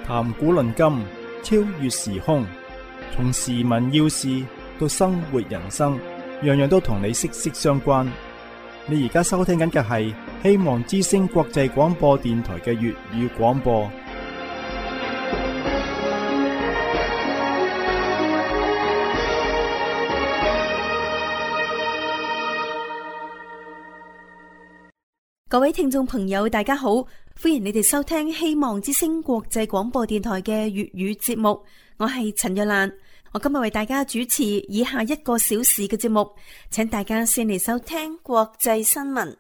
談古論今，超越時空，從時聞要事到生活人生，樣樣都同你息息相關。你而家收聽緊嘅係希望之聲國際廣播電台嘅粵語廣播。 各位聽眾朋友，大家好，歡迎你哋收聽希望之聲國際廣播電台嘅粵語節目。我係陳若蘭，我今日為大家主持以下1個小時嘅節目，請大家先嚟收聽國際新聞。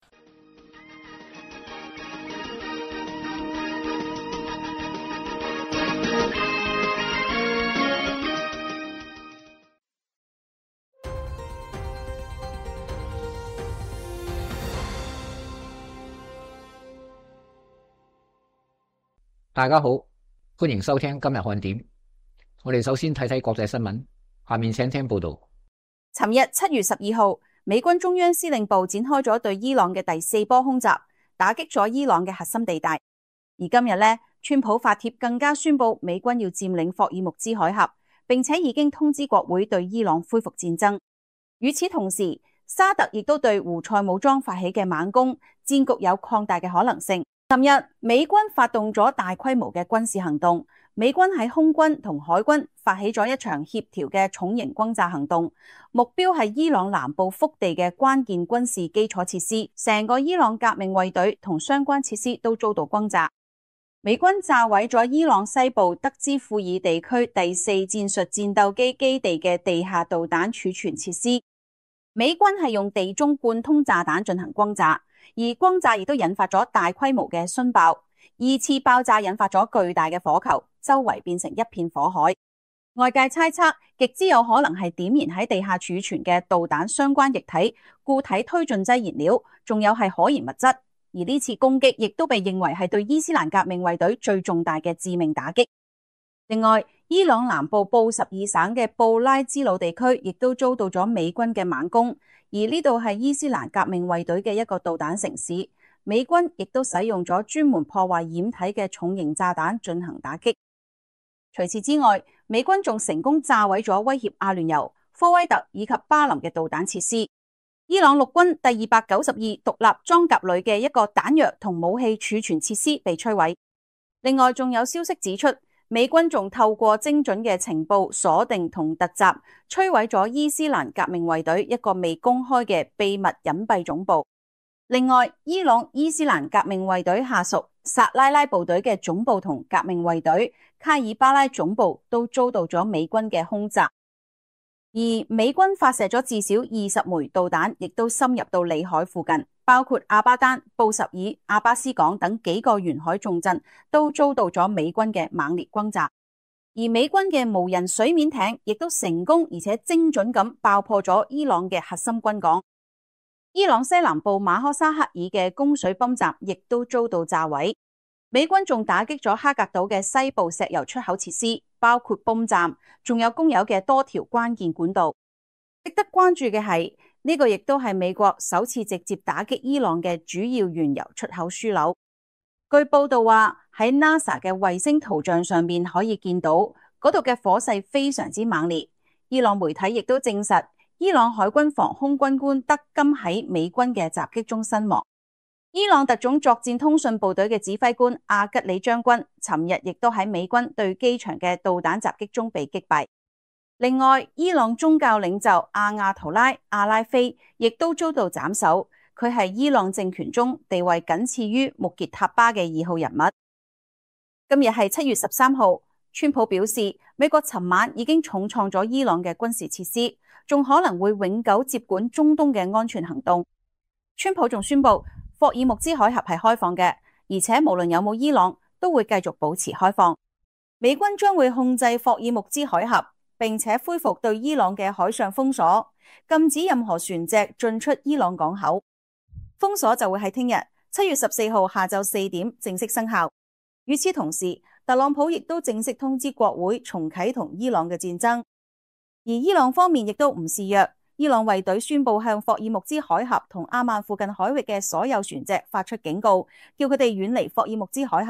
大家好，歡迎收聽今日看點。我哋首先睇睇國際新聞，下面請聽報道。 尋日7月12號，美軍中央司令部展開咗對伊朗嘅第4波空襲，打擊咗伊朗嘅核心地帶。而今日呢，川普發帖更加宣布美軍要佔領霍爾木茲海峽，並且已經通知國會對伊朗恢復戰爭。與此同時，沙特亦都對胡塞武裝發起嘅猛攻，戰局有擴大嘅可能性。尋日，美軍發動咗大規模嘅軍事行動，美軍喺空軍同海軍發起咗一場協調嘅重型轟炸行動，目標係伊朗南部腹地嘅關鍵軍事基礎設施，成個伊朗革命衛隊同相關設施都遭到轟炸。美軍炸毀咗伊朗西部德茲庫爾地區第4戰術戰鬥機基地嘅地下導彈儲存設施。美軍係用地中貫通炸彈進行轟炸。而轟炸亦都引發咗大規模嘅殉爆，2次爆炸引發咗巨大嘅火球，周圍變成一片火海。外界猜測，極之有可能係點燃喺地下儲存嘅導彈相關液體、固體推進劑燃料，仲有係可燃物質。而呢次攻擊亦都被認為係對伊斯蘭革命衛隊最重大嘅致命打擊。另外，伊朗南部布什爾省嘅布拉茲魯地區亦都遭到咗美軍嘅猛攻。而呢度係伊斯蘭革命衛隊嘅一個導彈城市，美軍亦都使用咗專門破壞掩體嘅重型炸彈進行打擊。除此之外，美軍仲成功炸毀咗威脅阿聯酋、科威特以及巴林嘅導彈設施。伊朗陸軍第292獨立裝甲旅嘅一個彈藥同武器儲存設施被摧毀。另外，仲有消息指出，美軍仲透過精準嘅情報鎖定同突襲，摧毀咗伊斯蘭革命衛隊一個未公開嘅秘密隱蔽總部。另外，伊朗伊斯蘭革命衛隊下屬薩拉拉部隊嘅總部同革命衛隊卡爾巴拉總部都遭到咗美軍嘅空襲。而美軍發射咗至少20枚導彈，亦都深入到裏海附近，包括阿巴丹、布什爾、阿巴斯港等幾個沿海重鎮都遭到咗美軍嘅猛烈轟炸。而美軍嘅無人水面艇亦都成功而且精準咁爆破咗伊朗嘅核心軍港。伊朗西南部馬科沙克爾嘅供水泵站亦都遭到炸毀。美軍仲打擊咗哈格島嘅西部石油出口設施，包括泵站，仲有公有嘅多條關鍵管道。值得關注嘅係，呢個亦都係美國首次直接打擊伊朗嘅主要原油出口樞紐。據報道話，喺 NASA 嘅衛星圖像上面可以見到嗰度嘅火勢非常之猛烈。伊朗媒體亦都證實，伊朗海軍防空軍官德金喺美軍嘅襲擊中身亡。伊朗特種作戰通訊部隊嘅指揮官阿吉里將軍尋日亦都喺美軍對機場嘅導彈襲擊中被擊敗。另外，伊朗宗教領袖阿亞圖拉阿拉菲亦都遭到斬首，佢係伊朗政權中地位僅次於穆傑塔巴嘅2號人物。今日係7月13號，川普表示美國尋晚已經重創咗伊朗嘅軍事設施，仲可能會永久接管中東嘅安全行動。川普仲宣布霍爾木茲海峽係開放嘅，而且無論有冇伊朗都會繼續保持開放。美軍將會控制霍爾木茲海峽，並且恢復對伊朗嘅海上封鎖，禁止任何船隻進出伊朗港口。封鎖就會喺聽日7月14號下晝4點正式生效。與此同時，特朗普亦都正式通知國會重啟同伊朗嘅戰爭。而伊朗方面亦都唔示弱，伊朗衛隊宣布向霍爾木茲海峽同阿曼附近海域嘅所有船隻發出警告，叫佢哋遠離霍爾木茲海峽，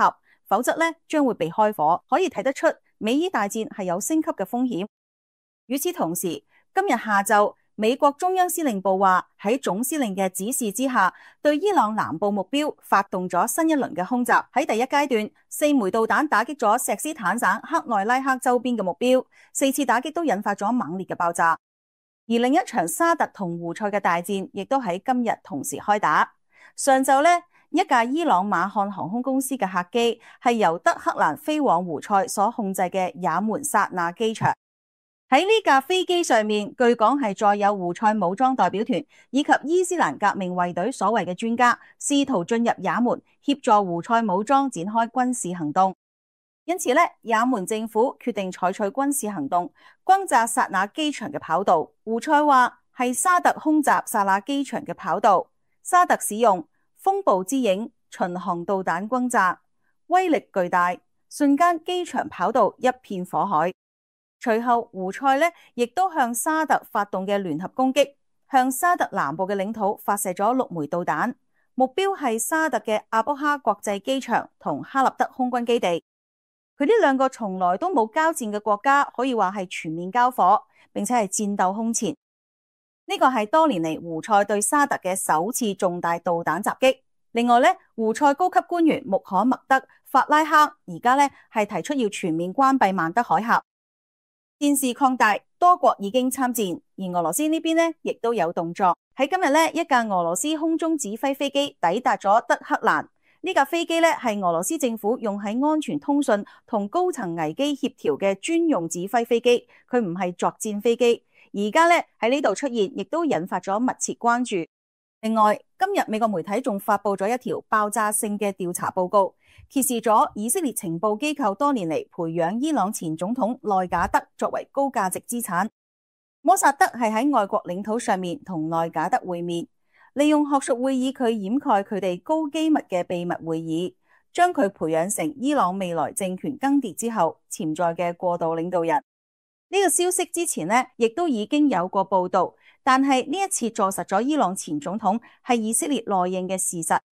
否則咧將會被開火。可以睇得出美伊大戰係有升級嘅風險。與此同時，今日下晝美國中央司令部話喺總司令嘅指示之下，對伊朗南部目標發動咗新一輪嘅空襲。喺第一階段，4枚導彈打擊咗錫斯坦省克內拉克周邊嘅目標，4次打擊都引發咗猛烈嘅爆炸。而另一場沙特同胡塞嘅大戰亦都喺今日同時開打。上晝呢，一架伊朗馬漢航空公司嘅客機係由德黑蘭飛往胡塞所控制嘅也門薩那機場。喺呢架飛機上面，據講係載有胡塞武裝代表團以及伊斯蘭革命衛隊所謂嘅專家，試圖進入也門協助胡塞武裝展開軍事行動。因此呢，也門政府決定採取軍事行動，轟炸薩那機場嘅跑道。胡塞話係沙特空襲薩那機場嘅跑道，沙特使用風暴之影巡航導彈轟炸，威力巨大，瞬間機場跑道一片火海。隨後胡塞呢亦都向沙特發動嘅聯合攻擊，向沙特南部嘅領土發射咗6枚導彈，目標係沙特嘅阿卜哈國際機場同哈立德空軍基地。佢呢兩個從來都冇交戰嘅國家，可以話係全面交火，並且係戰鬥空前。呢個係多年嚟胡塞對沙特嘅首次重大導彈襲擊。另外呢，胡塞高級官員穆罕默德法拉克而家呢係提出要全面關閉曼德海峽。戰事擴大，多國已經參戰，而俄羅斯呢邊呢亦都有動作。喺今日呢，一架俄羅斯空中指揮飛機抵達咗德黑蘭。呢架飛機呢係俄羅斯政府用喺安全通訊同高層危機協調嘅專用指揮飛機，佢唔係作戰飛機。而家呢喺呢度出現，亦都引發咗密切關注。另外，今日美國媒體仲發佈咗一條爆炸性嘅調查報告，揭示咗以色列情報機構多年嚟培養伊朗前總統內賈德作為高價值資產。摩薩德係喺外國領土上面同內賈德會面，利用學術會議佢掩蓋佢哋高機密嘅秘密會議，將佢培養成伊朗未來政權更迭之後潛在嘅過渡領導人。呢個消息之前呢亦都已經有過報道，但係呢一次坐實咗伊朗前總統係以色列內應嘅事實。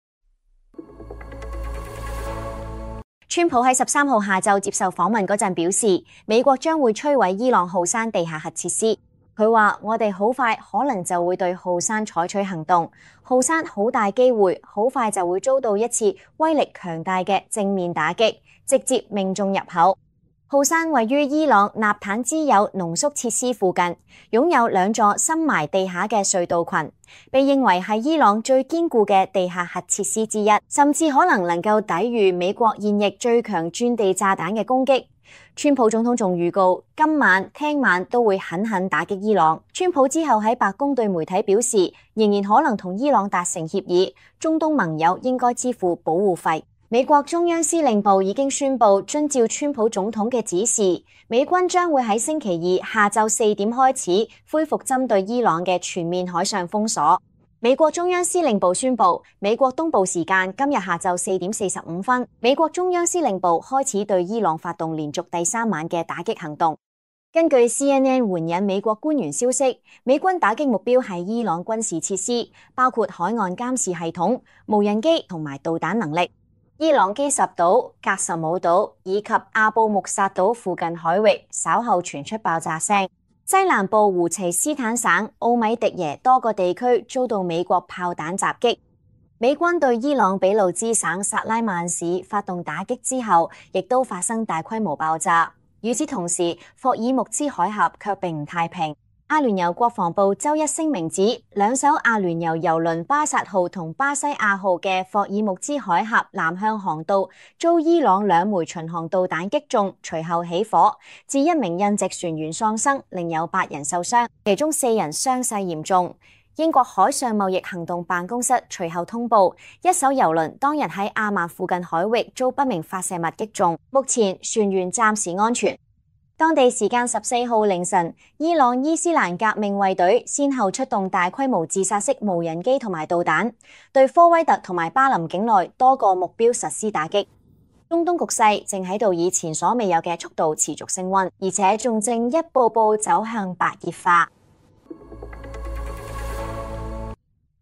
川普喺13號下晝接受訪問嗰陣表示，美國將會摧毀伊朗浩山地下核設施。佢話：我哋好快可能就會對浩山採取行動，浩山好大機會好快就會遭到一次威力強大嘅正面打擊，直接命中入口。浩山位於伊朗納坦茲鈾濃縮設施附近，擁有2座深埋地下嘅隧道群，被認為係伊朗最堅固嘅地下核設施之一，甚至可能夠抵禦美國現役最強鑽地炸彈嘅攻擊。川普總統仲預告，今晚、聽晚都會狠狠打擊伊朗。川普之後喺白宮對媒體表示，仍然可能同伊朗達成協議，中東盟友應該支付保護費。美國中央司令部已經宣布，遵照川普總統嘅指示，美軍將會喺星期二下晝4點開始恢復針對伊朗嘅全面海上封鎖。美國中央司令部宣布，美國東部時間今日下晝4點45分，美國中央司令部開始對伊朗發動連續第3晚嘅打擊行動。根據 CNN 援引美國官員消息，美軍打擊目標係伊朗軍事設施，包括海岸監視系統、無人機同埋導彈能力。伊朗基什島、格什姆島以及阿布穆薩島附近海域稍後傳出爆炸聲。西南部胡齊斯坦省奧米迪耶多個地區遭到美國炮彈襲擊。美軍對伊朗俾路支省薩拉曼市發動打擊之後，亦都發生大規模爆炸。與此同時，霍爾木茲海峽卻並唔太平。阿聯酋國防部周一聲明指，2艘阿聯酋郵輪巴薩號同巴西亞號嘅霍爾木茲海峽南向航道遭伊朗2枚巡航導彈擊中，隨後起火，致1名印籍船員喪生，另有8人受傷，其中4人傷勢嚴重。英國海上貿易行動辦公室隨後通報，一艘郵輪當日喺阿曼附近海域遭不明發射物擊中，目前船員暫時安全。當地時間14號凌晨，伊朗伊斯蘭革命衛隊先後出動大規模自殺式無人機同埋導彈，對科威特同埋巴林境內多個目標實施打擊。中東局勢正喺度以前所未有嘅速度持續升溫，而且仲正一步步走向白熱化。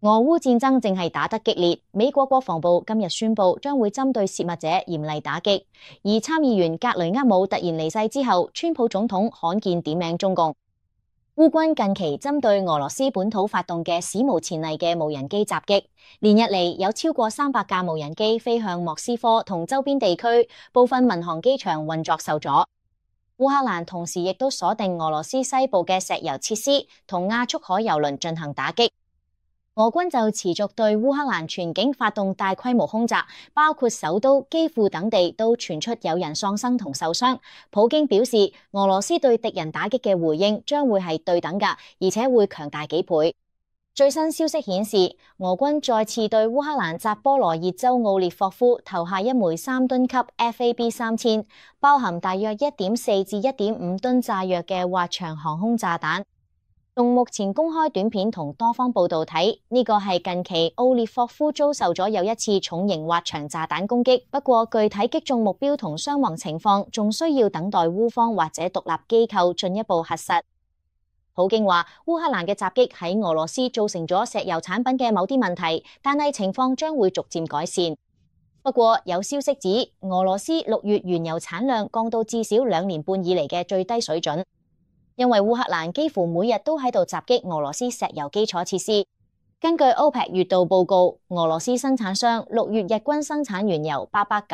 俄烏戰爭正係打得激烈，美國國防部今日宣布將會針對洩密者嚴厲打擊。而參議員格雷厄姆突然離世之後，川普總統罕見點名中共。烏軍近期針對俄羅斯本土發動嘅史無前例嘅無人機襲擊，連日嚟有超過300架無人機飛向莫斯科同周邊地區，部分民航機場運作受阻。烏克蘭同時亦都鎖定俄羅斯西部嘅石油設施同亞速海油輪進行打擊。俄軍就持續對烏克蘭全境發動大規模空襲，包括首都基輔等地都傳出有人喪生同受傷。普京表示，俄羅斯對敵人打擊嘅回應將會係對等㗎，而且會強大幾倍。最新消息顯示，俄軍再次對烏克蘭扎波羅熱州奧列霍夫投下一枚3噸級 FAB-3000，包含大約1.4至1.5噸炸藥嘅滑翔航空炸彈。從目前公開短片同多方報道睇，呢個係近期奧列霍夫遭受咗又一次重型滑翔炸彈攻擊，不過具體擊中目標同傷亡情況仲需要等待烏方或者獨立機構進一步核實。普京話，烏克蘭嘅襲擊喺俄羅斯造成咗石油產品嘅某啲問題，但係情況將會逐漸改善。不過有消息指，俄羅斯6月原油產量降到至少2年半以嚟嘅最低水準。因為烏克蘭幾乎每日都喺度襲擊俄羅斯石油基礎設施。根據 OPEC 月度報告，俄羅斯生產商6月日均生產原油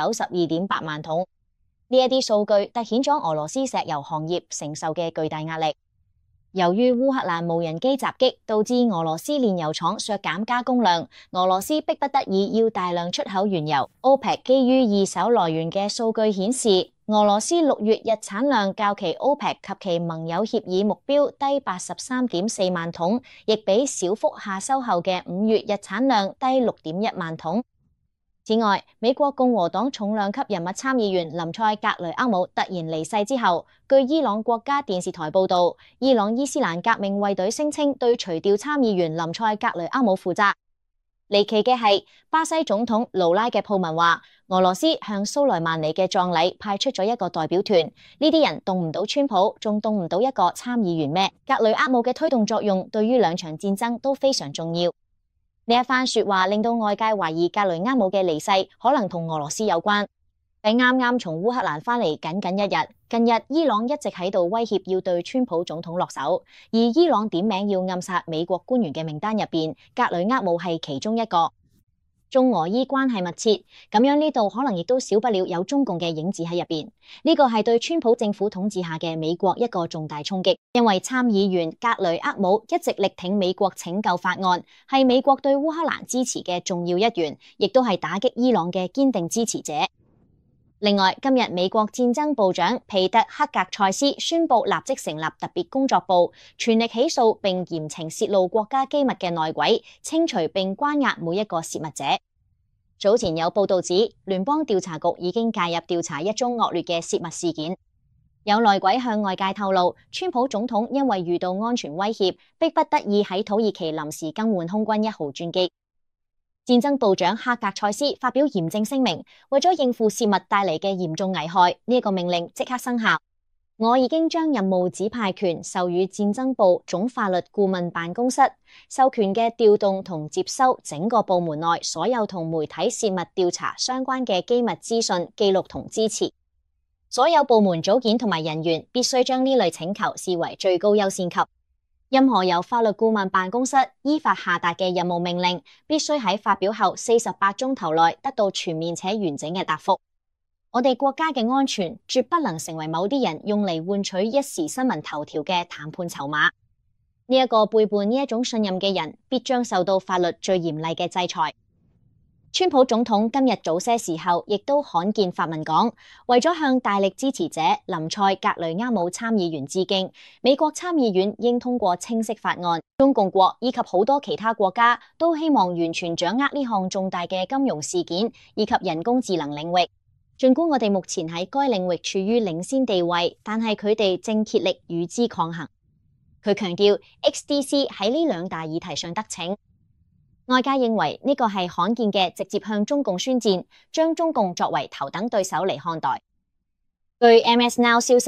892.8萬桶。呢一啲數據凸顯咗俄羅斯石油行業承受嘅巨大壓力。由於烏克蘭無人機襲擊，導致俄羅斯煉油廠削減加工量，俄羅斯迫不得已要大量出口原油。OPEC 基於二手來源嘅數據顯示，俄羅斯6月日產量較其 OPEC 及其盟友協議目標低83.4萬桶，亦比小幅下修後嘅5月日產量低6.1萬桶。此外，美國共和黨重量級人物參議員林賽格雷厄姆突然離世之後，據伊朗國家電視台報道，伊朗伊斯蘭革命衛隊聲稱對除掉參議員林賽格雷厄姆負責。離奇嘅係，巴西總統盧拉嘅鋪文話，俄羅斯向蘇萊曼尼嘅葬禮派出咗一個代表團，呢啲人動唔到川普，仲動唔到一個參議員咩？格雷厄姆嘅推動作用對於兩場戰爭都非常重要。呢一番說話令到外界懷疑格雷厄姆嘅離世可能同俄羅斯有關。喺啱啱從烏克蘭翻嚟僅僅1日，近日伊朗一直喺度威脅要對川普總統落手，而伊朗點名要暗殺美國官員嘅名單入邊，格雷厄姆係其中一個。中俄伊關係密切，咁樣呢度可能亦都少不了有中共嘅影子喺入邊。呢個係對川普政府統治下嘅美國一個重大衝擊，因為參議員格雷厄姆一直力挺美國拯救法案，係美國對烏克蘭支持嘅重要一員，亦都係打擊伊朗嘅堅定支持者。另外，今日美國戰爭部長皮特克格塞斯宣布立即成立特別工作部，全力起訴並嚴懲洩露國家機密嘅內鬼，清除並關押每一個洩密者。早前有報道指，聯邦調查局已經介入調查一宗惡劣嘅洩密事件。有內鬼向外界透露，川普總統因為遇到安全威脅，迫不得已喺土耳其臨時更換空軍1號專機。戰爭部長克格塞斯發表嚴正聲明，為咗應付洩密帶嚟嘅嚴重危害，呢個命令即刻生效。我已經將任務指派權授予戰爭部總法律顧問辦公室，授權嘅調動同接收整個部門內所有同媒體洩密調查相關嘅機密資訊、記錄同支持。所有部門組件同埋人員必須將呢類請求視為最高優先級。任何由法律顧問辦公室依法下達嘅任務命令，必須喺發表後48鐘頭內得到全面且完整嘅答覆。我哋國家嘅安全絕不能成為某啲人用嚟換取一時新聞頭條嘅談判籌碼。呢一個背叛呢一種信任嘅人，必將受到法律最嚴厲嘅制裁。川普總統今日早些時候亦都罕見發文講，為咗向大力支持者林賽格雷厄姆參議員致敬，美國參議院應通過清晰法案。中共國以及好多其他國家都希望完全掌握呢項重大嘅金融事件以及人工智能領域。儘管我哋目前喺該領域處於領先地位，但係佢哋正竭力與之抗衡。佢強調 XDC 喺呢兩大議題上得逞。外界認為呢個係罕見嘅直接向中共宣戰，將中共作為頭等對手嚟看待。據 MS Now 消息，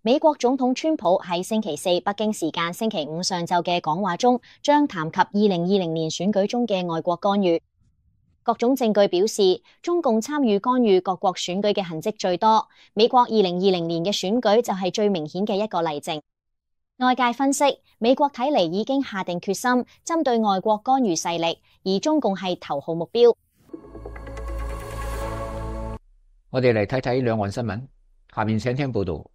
美國總統川普喺星期四北京時間星期五上晝嘅講話中，將談及2020年選舉中嘅外國干預。各種證據表示，中共參與干預各國選舉嘅痕跡最多。美國2020年嘅選舉就係最明顯嘅一個例證。外界分析，美國睇嚟已經下定決心針對外國干預勢力，而中共係頭號目標。 我哋嚟睇睇兩岸新聞，下面請聽報道。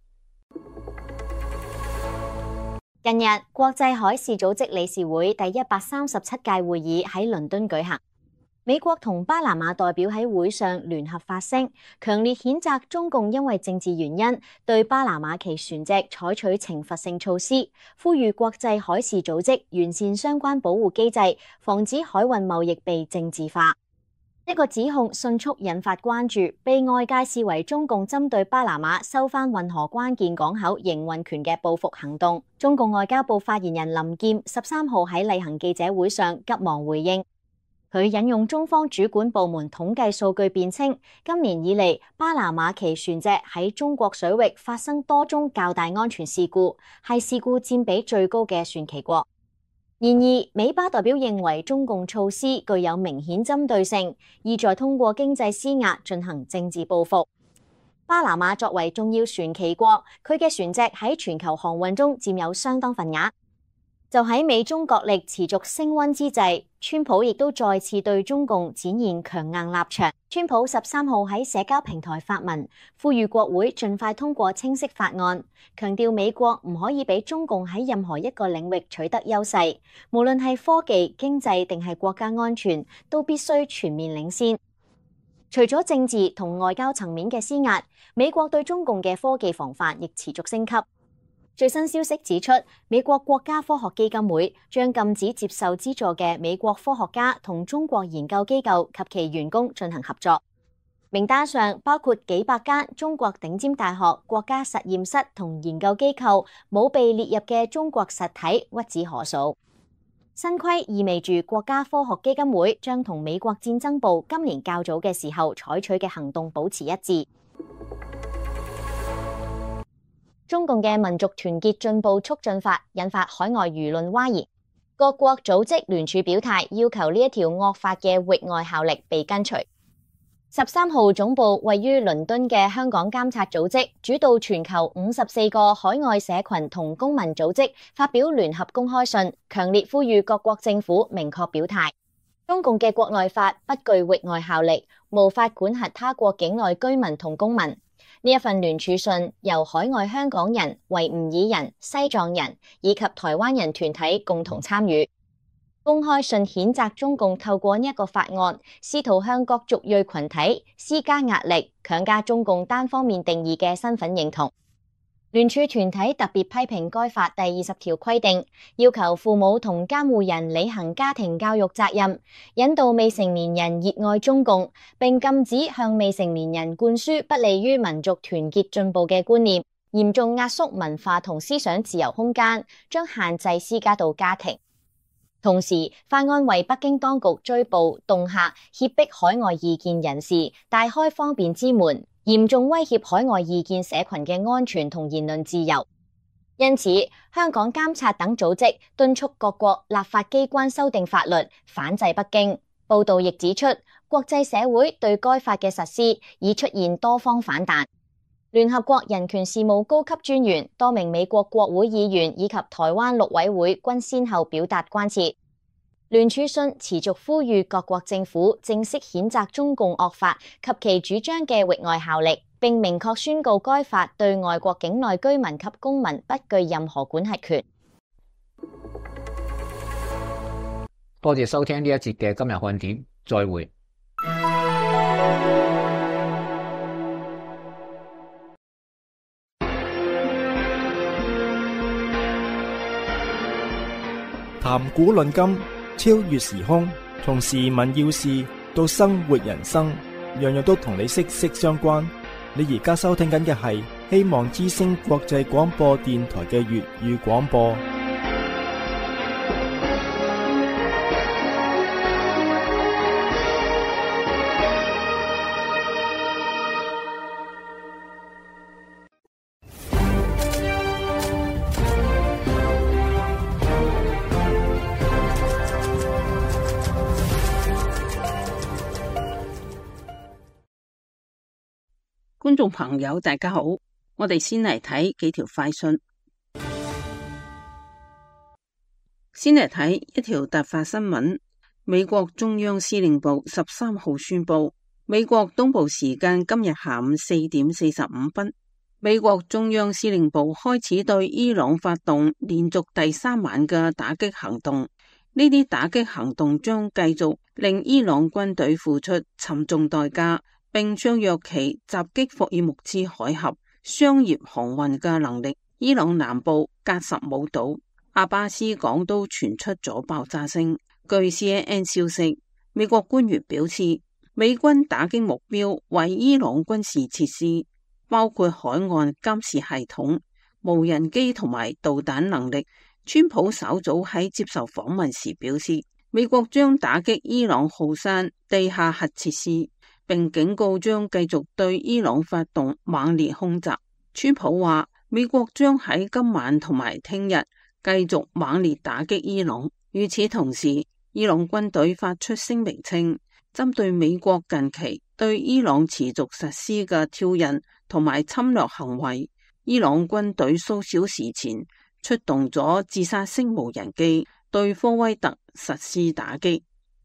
近日，國際海事組織理事會第137屆會議喺倫敦舉行。美國同巴拿馬代表喺會上聯合發聲，強烈譴責中共因為政治原因對巴拿馬其船隻採取懲罰性措施，呼籲國際海事組織完善相關保護機制，防止海運貿易被政治化。呢個指控迅速引發關注，被外界視為中共針對巴拿馬收返運河關鍵港口營運權嘅報復行動。中共外交部發言人林劍13號喺例行記者會上急忙回應。佢引用中方主管部門統計數據辯稱，今年以嚟，巴拿馬旗船隻喺中國水域發生多宗較大安全事故，係事故佔比最高嘅船旗國。然而，美巴代表認為中共措施具有明顯針對性，意在通過經濟施壓進行政治報復。巴拿馬作為重要船旗國，佢嘅船隻喺全球航運中佔有相當份額。就喺美中角力持續升溫之際，川普亦都再次對中共展現強硬立場。川普13號喺社交平台發文，呼籲國會盡快通過清晰法案，強調美國唔可以俾中共喺任何一個領域取得優勢，無論係科技、經濟定係國家安全，都必須全面領先。除咗政治同外交層面嘅施壓，美國對中共嘅科技防範亦持續升級。最新消息指出，美國國家科學基金會將禁止接受資助嘅美國科學家同中國研究機構及其員工進行合作。名單上包括幾百間中國頂尖大學、國家實驗室同研究機構，冇被列入嘅中國實體屈指可數。新規意味住國家科學基金會將同美國戰爭部今年較早嘅時候採取嘅行動保持一致。中共嘅民族團結進步促進法引發海外輿論譁然，各國組織聯署表態，要求呢一條惡法嘅域外效力被根除。13號總部位於倫敦嘅香港監察組織主導全球54個海外社群同公民組織發表聯合公開信，強烈呼籲各國政府明確表態，中共嘅國內法不具域外效力，無法管轄他國境內居民同公民。呢一份聯署信由海外香港人、維吾爾人、西藏人以及台灣人團體共同參與。公開信譴責中共透過呢一個法案，試圖向各族裔群體施加壓力，強加中共單方面定義嘅身份認同。聯署團體特別批評該法第20條規定，要求父母同監護人履行家庭教育責任，引導未成年人熱愛中共，並禁止向未成年人灌輸不利於民族團結進步嘅觀念，嚴重壓縮文化同思想自由空間，將限制施加到家庭。同時，法案為北京當局追捕、恫嚇、脅迫海外異見人士，大開方便之門，嚴重威脅海外異見社群嘅安全同言論自由。因此，香港監察等組織敦促各國立法機關修訂法律，反制北京。報道亦指出，國際社會對該法嘅實施已出現多方反彈。聯合國人權事務高級專員、多名美國國會議員以及台灣陸委會均先後表達關切。聯署信持續呼籲各國政府正式譴責中共惡法及其主張嘅域外效力，並明確宣告該法對外國境內居民及公民不具任何管轄權。 多謝收聽呢一節嘅今日看點，再會。 談古論今，超越時空，從時聞要事到生活人生，樣樣都同你息息相關。你而家收聽緊嘅係希望之聲國際廣播電台嘅粵語廣播。 觀眾朋友大家好，我哋先嚟睇幾條快訊。先嚟睇一條突發新聞，美國中央司令部13號宣布，美國東部時間今日下午4點45分，美國中央司令部開始對伊朗發動連續第3晚嘅打擊行動。呢啲打擊行動將繼續令伊朗軍隊付出沉重代價，並削弱其襲擊霍爾木茲海峽商業航運嘅能力。伊朗南部格什姆島阿巴斯港都傳出咗爆炸聲。據 CNN 消息，美國官員表示，美軍打擊目標為伊朗軍事設施，包括海岸監視系統、無人機同埋導彈能力。川普稍早喺接受訪問時表示，美國將打擊伊朗浩山地下核設施，並警告將繼續對伊朗發動猛烈空襲。川普話，美國將喺今晚同埋聽日繼續猛烈打擊伊朗。與此同時，伊朗軍隊發出聲明稱，針對美國近期對伊朗持續實施嘅挑釁同埋侵略行為，伊朗軍隊數小時前出動咗自殺式無人機對科威特實施打擊。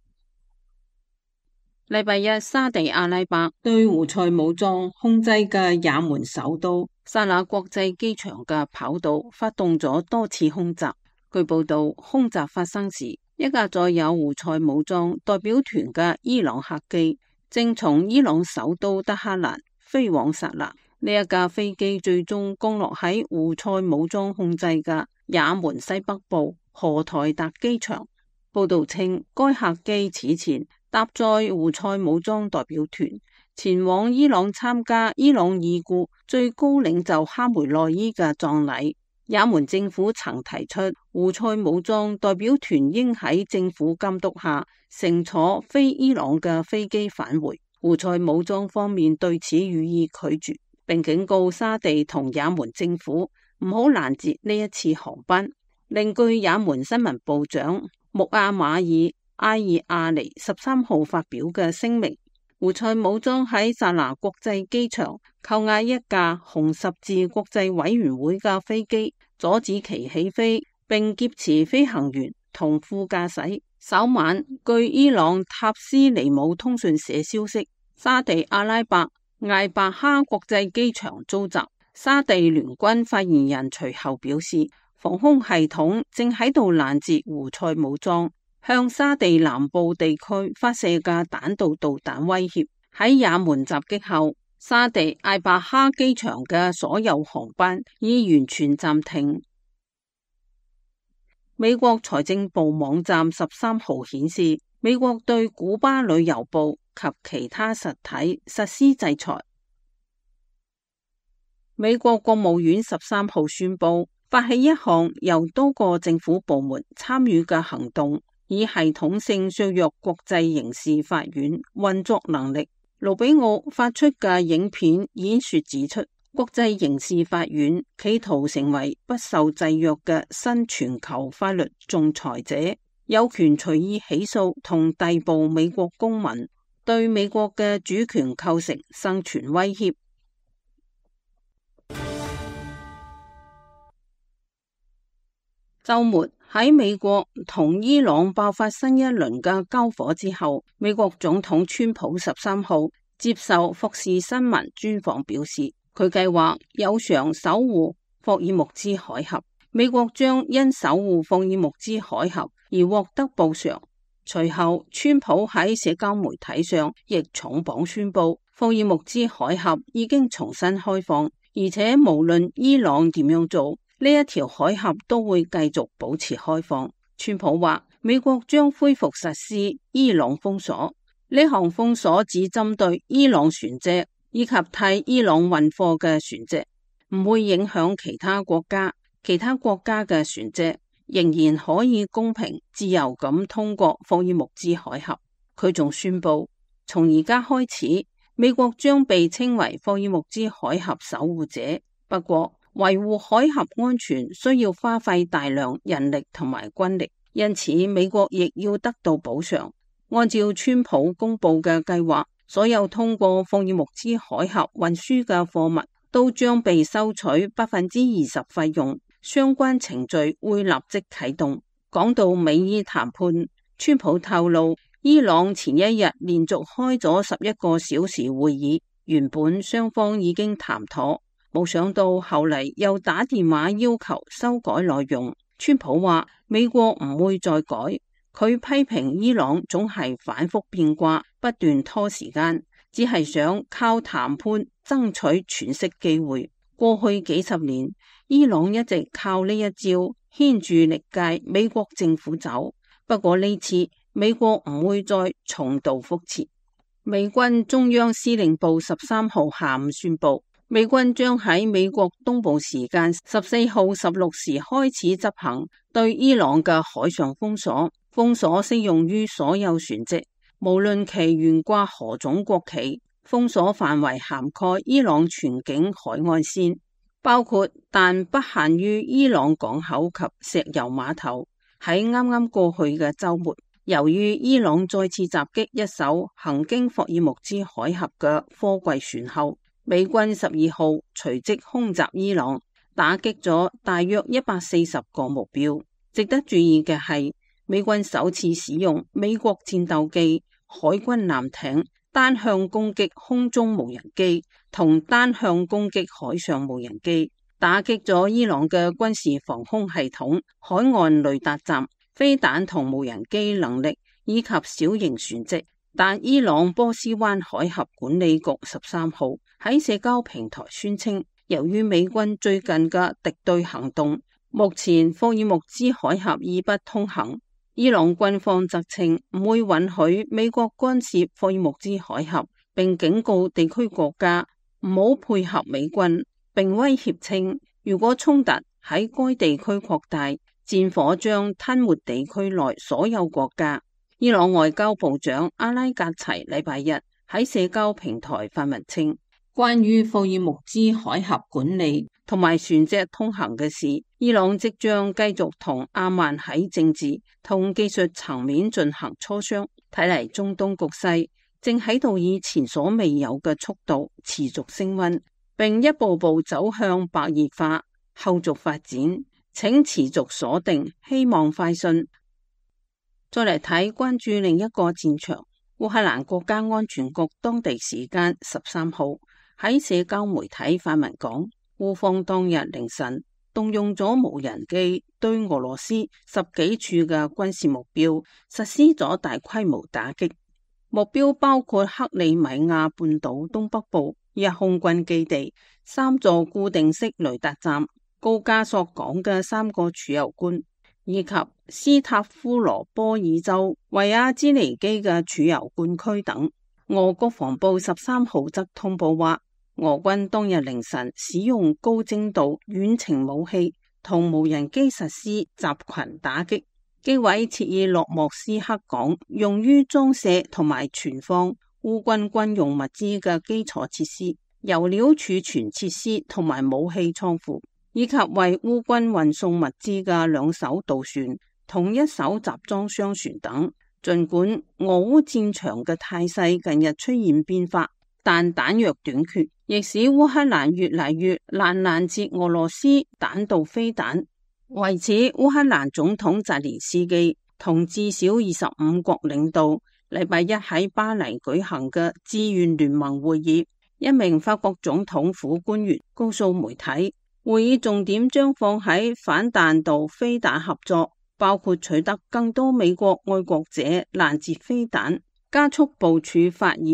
禮拜一，沙地阿拉伯對胡塞武裝控制嘅也門首都薩那國際機場嘅跑道發動咗多次空襲。據報道，空襲發生時，一架載有胡塞武裝代表團嘅伊朗客機正從伊朗首都德黑蘭飛往薩那。呢一架飛機最終降落喺胡塞武裝控制嘅也門西北部荷台達機場。報道稱，該客機此前搭載胡塞武裝代表團前往伊朗參加伊朗已故最高領袖哈梅內伊嘅葬禮。也門政府曾提出，胡塞武裝代表團應喺政府監督下乘坐非伊朗嘅飛機返回。胡塞武裝方面對此予以拒絕，並警告沙地同也門政府唔好攔截呢一次航班。另據也門新聞部長穆阿馬爾埃爾阿尼13號發表嘅聲明，胡塞武裝喺薩那國際機場扣押一架紅十字國際委員會嘅飛機，阻止其起飛，並劫持飛行員同副駕駛。稍晚，據伊朗塔斯尼姆通訊社消息，沙地阿拉伯艾伯哈國際機場遭襲。沙地聯軍發言人隨後表示，防空系統正喺度攔截胡塞武裝向沙地南部地區發射嘅彈道導彈威脅。喺也門襲擊後，沙地艾伯哈機場嘅所有航班已完全暫停。美國財政部網站13號顯示，美國對古巴旅遊部及其他實體實施制裁。美國國務院13號宣布，發起一項由多個政府部門參與嘅行動，以系統性削弱國際刑事法院運作能力。盧比奧發出嘅影片演說指出，國際刑事法院企圖成為不受制約嘅新全球法律仲裁者，有權隨意起訴同逮捕美國公民，對美國嘅主權構成生存威脅。週末喺美國同伊朗爆發新一輪嘅交火之後，美國總統川普13號接受福士新聞專訪表示，佢計劃有償守護霍爾木茲海峽，美國將因守護霍爾木茲海峽而獲得報償。隨後，川普喺社交媒體上亦重磅宣布，霍爾木茲海峽已經重新開放，而且無論伊朗點樣做，呢一條海峽都會繼續保持開放。川普話，美國將恢復實施伊朗封鎖，呢項封鎖只針對伊朗船隻以及替伊朗運貨嘅船隻，唔會影響其他國家。其他國家嘅船隻仍然可以公平自由咁通過霍爾木茲海峽。佢仲宣布，從而家開始，美國將被稱為霍爾木茲海峽守護者。不過，維護海峽安全需要花費大量人力同埋軍力，因此美國亦要得到補償。按照川普公布嘅計劃， 所有通過霍爾木茲海峽運輸嘅貨物都將被收取20%費用，相關程序會立即啟動。講到美伊談判，川普透露，伊朗前一日連續開咗11個小時會議，原本雙方已經談妥，冇想到後嚟又打電話要求修改內容。川普話美國唔會再改，佢批評伊朗總係反覆變卦，不斷拖時間，只係想靠談判爭取喘息機會。過去幾十年，伊朗一直靠呢一招牽住歷屆美國政府走，不過呢次美國唔會再重蹈覆轍。美軍中央司令部13號下午宣布，美軍將喺美國東部時間14號16時開始執行對伊朗嘅海上封鎖，封鎖適用於所有船隻，無論其懸掛何種國旗。封鎖範圍涵蓋伊朗全境海岸線，包括但不限於伊朗港口及石油碼頭。喺啱啱過去嘅週末，由於伊朗再次襲擊一艘行經霍爾木茲海峽嘅貨櫃船後，美軍12號隨即空襲伊朗，打擊咗大約140個目標。值得注意嘅係，美軍首次使用美國戰鬥機、海軍艦艇單向攻擊空中無人機同單向攻擊海上無人機，打擊咗伊朗嘅軍事防空系統、海岸雷達站、飛彈同無人機能力以及小型船隻。但伊朗波斯灣海峽管理局13號喺社交平台宣稱，由於美軍最近嘅敵對行動，目前霍爾木茲海峽已不通行。伊朗軍方則稱唔會允許美國干涉霍爾木茲海峽，並警告地區國家唔好配合美軍，並威脅稱如果衝突喺該地區擴大，戰火將吞沒地區內所有國家。伊朗外交部長阿拉格齊禮拜日喺社交平台發文稱，關於霍爾木茲海峽管理同埋船隻通行嘅事，伊朗即將繼續同阿曼喺政治同技術層面進行磋商。睇嚟中東局勢正喺度以前所未有嘅速度持續升溫，並一步步走向白熱化。後續發展請持續鎖定希望快訊。再嚟睇關注另一個戰場，烏克蘭國家安全局當地時間13號喺社交媒體發文講，烏方當日凌晨動用咗無人機對俄羅斯10幾處嘅軍事目標實施咗大規模打擊，目標包括克里米亞半島東北部一空軍基地、3座固定式雷達站、高加索港嘅3個儲油罐，以及斯塔夫羅波爾州維亞茲尼基嘅儲油罐區等。俄國防部13號則通報話，俄軍當日凌晨使用高精度遠程武器同無人機實施集群打擊，擊毀切爾諾莫斯克港用於裝卸同埋存放烏軍軍用物資嘅基礎設施、油料儲存設施同埋武器倉庫，以及為烏軍運送物資嘅2艘渡船同1艘集裝箱船等。儘管俄烏戰場嘅態勢近日出現變化，但彈藥短缺亦使烏克蘭越嚟越難攔截俄羅斯彈道飛彈。為此，烏克蘭總統澤連斯基同至少25國領導禮拜一喺巴黎舉行嘅志願聯盟會議，一名法國總統府官員告訴媒體，會議重點將放喺反彈道飛彈合作，包括取得更多美國愛國者攔截飛彈，加速部署法爾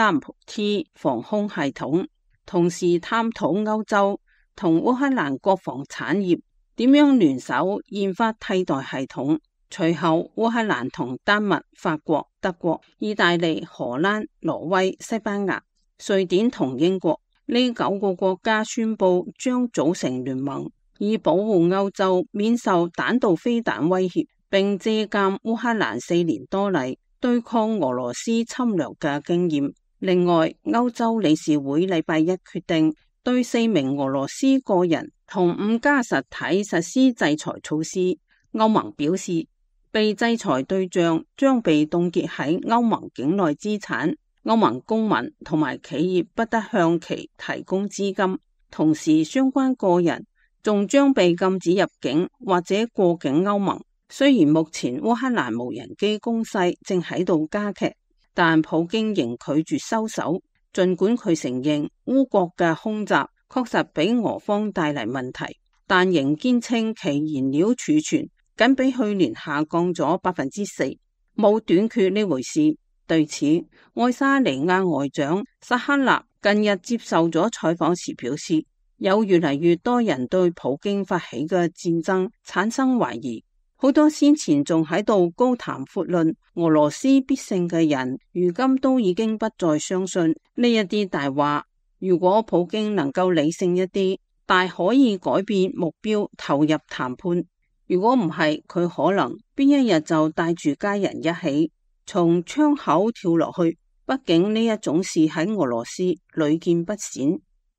3T 防空系統，同時探討歐洲同烏克蘭國防產業點樣聯手研發替代系統。隨後，烏克蘭同丹麥、法國、德國、意大利、荷蘭、挪威、西班牙、瑞典同英國呢9個國家宣布將組成聯盟，以保護歐洲免受彈道飛彈威脅，並借鑒烏克蘭4年多嚟對抗俄羅斯侵略嘅經驗。另外，歐洲理事會禮拜一決定對4名俄羅斯個人同5家實體實施制裁措施。歐盟表示，被制裁對象將被凍結喺歐盟境內資產， 歐盟公民同埋企業不得向其提供資金，同時相關個人仲將被禁止入境或者過境歐盟。雖然目前烏克蘭無人機攻勢正喺度加劇，但普京仍拒絕收手。儘管佢承認烏國嘅空襲確實俾俄方帶嚟問題，但仍堅稱其燃料儲存僅比去年下降咗4%，冇短缺呢回事。對此，愛沙尼亞外長薩克納近日接受咗採訪時表示，有越嚟越多人對普京發起嘅戰爭產生懷疑，好多先前仲喺度高談闊論俄羅斯必勝嘅人，如今都已經不再相信呢一啲大話。如果普京能夠理性一啲，大可以改變目標，投入談判。如果唔係，佢可能邊一日就帶住家人一起從窗口跳落去。畢竟呢一種事喺俄羅斯屢見不鮮。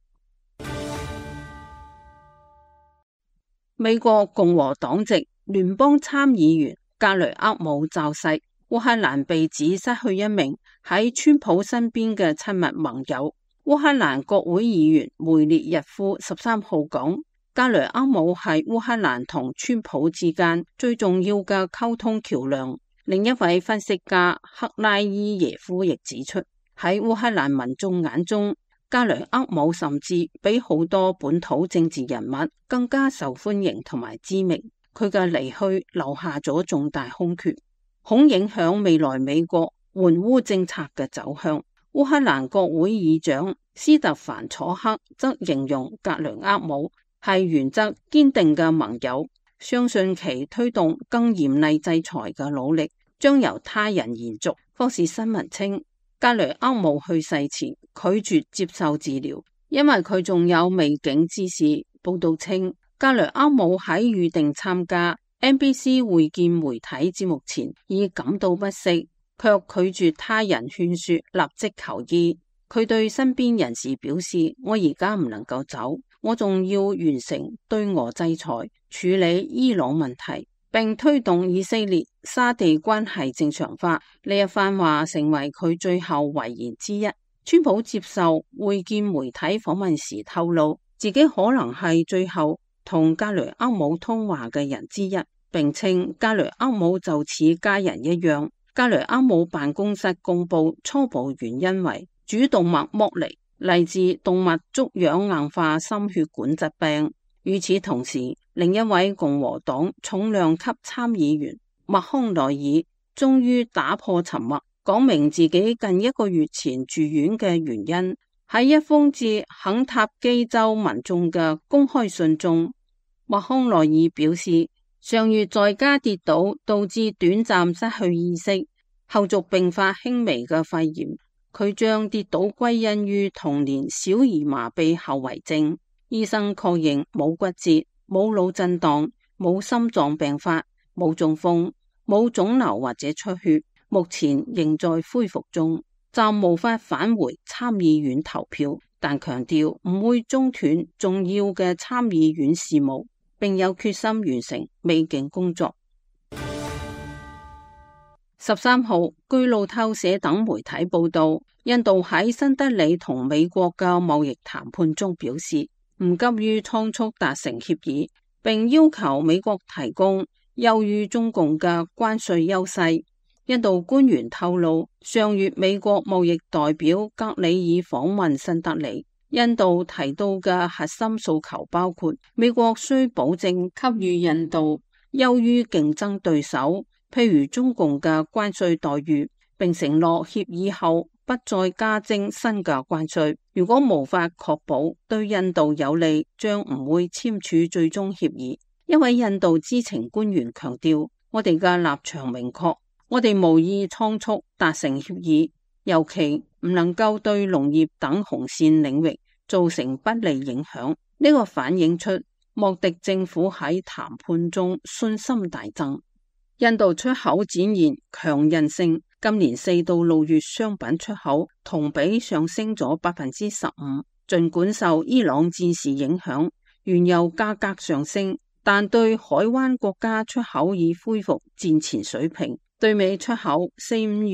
美國共和黨籍聯邦參議員格雷厄姆驟逝，烏克蘭被指失去一名喺川普身邊嘅親密盟友。烏克蘭國會議員梅列日夫13號講，格雷厄姆係烏克蘭同川普之間最重要嘅溝通橋樑。另一位分析家克拉伊耶夫亦指出，喺烏克蘭民眾眼中，格雷厄姆甚至比好多本土政治人物更加受歡迎同埋知名。佢嘅離去留下咗重大空缺，恐影響未來美國援烏政策嘅走向。烏克蘭國會議長斯特凡楚克則形容格雷厄姆係原則堅定嘅盟友，相信其推動更嚴厲制裁嘅努力將由他人延續。福斯新聞稱，格雷厄姆去世前拒絕接受治療，因為佢仲有未竟之事。報道稱，格雷厄姆喺預定參加 NBC 會見媒體節目前已感到不適，卻拒絕他人勸說立即求醫。佢對身邊人士表示，我而家唔能夠走，我仲要完成對俄制裁，處理伊朗問題，並推動以色列沙地關係正常化。呢一番話成為佢最後遺言之一。川普接受會見媒體訪問時透露，自己可能係最後同格雷厄姆通話嘅人之一，並稱格雷厄姆就似家人一樣。格雷厄姆辦公室公布初步原因為主動脈剝離，嚟自動脈粥樣硬化心血管疾病。與此同時，另一位共和黨重量級參議員麥康奈爾終於打破沉默，講明自己近1個月前住院嘅原因。喺一封致肯塔基州民眾嘅公開信中，麥康奈爾表示，上月在家跌倒，導致短暫失去意識，後續併發輕微嘅肺炎。佢將跌倒歸因於童年小兒麻痹後遺症。醫生確認冇骨折、冇腦震盪、冇心臟病發、冇中風、冇腫瘤或者出血，目前仍在恢復中，暫無法返回參議院投票，但強調唔會中斷重要嘅參議院事務，並有決心完成未竟工作。13號，據路透社等媒體報道，印度喺新德里同美國嘅貿易談判中表示，唔急於倉促達成協議，並要求美國提供優於中共嘅關稅優勢。印度官員透露，上月美國貿易代表格里爾訪問新德里，印度提到嘅核心訴求包括美國需保證給予印度優於競爭對手，譬如中共嘅關稅待遇，並承諾協議後不再加徵新嘅關稅。如果無法確保對印度有利，將唔會簽署最終協議。一位印度知情官員強調，我哋嘅立場明確，我哋無意倉促達成協議，尤其唔能夠對農業等紅線領域造成不利影響。呢個反映出莫迪政府喺談判中信心大增。印度出口展現強韌性，今年4到6月商品出口同比上升咗15%。盡管受伊朗戰事影響，原油價格上升，但對海灣國家出口已恢復戰前水平。對美出口4、5月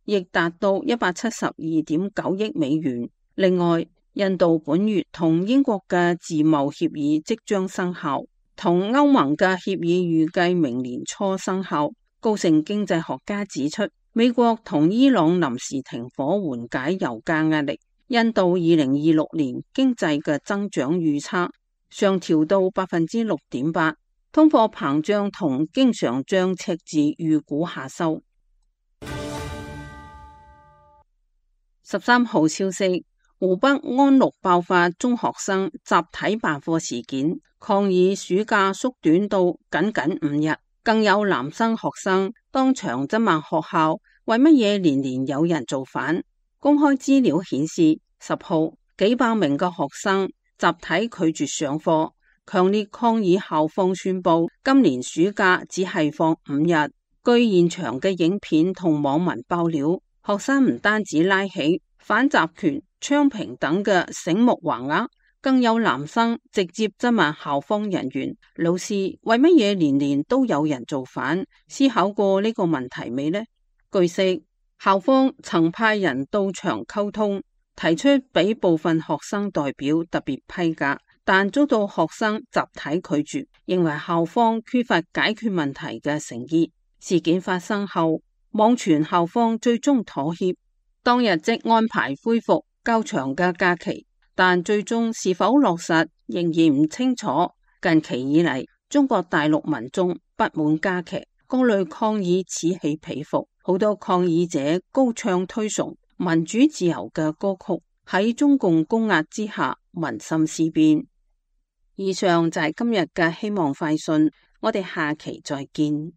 亦達到172.9億美元。另外，印度本月同英國嘅自貿協議即將生效，同歐盟嘅協議預計明年初生效。高盛經濟學家指出，美國同伊朗臨時停火緩解油價壓力。印度2026年經濟嘅增長預測上調到6.8%，通貨膨脹同經常賬赤字預估下收。13號消息，湖北安陸爆發中學生集體罷課事件，抗議暑假縮短到僅5日，更有男生學生當場質問學校為乜嘢年年有人造反。公開資料顯示，10號幾百名嘅學生集體拒絕上課，強烈抗議校方宣布今年暑假只係放5日。據現場嘅影片同網民爆料，學生唔單止拉起反集權、昌平等嘅醒目橫額，更有男生直接質問校方人員：老師，為乜嘢年年都有人造反？思考過呢個問題未呢？據悉，校方曾派人到場溝通，提出俾部分學生代表特別批假，但遭到學生集體拒絕，認為校方缺乏解決問題嘅誠意。事件發生後，網傳校方最終妥協，當日即安排恢復較長嘅假期，但最終是否落實仍然唔清楚。近期以嚟，中國大陸民眾不滿加劇，各類抗議此起彼伏。好多抗議者高唱推崇民主自由嘅歌曲，喺中共高壓之下，民心思變。以上就係今日嘅希望快訊，我哋下期再見。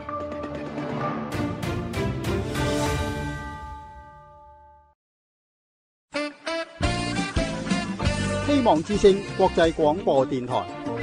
希望之聲國際廣播電台。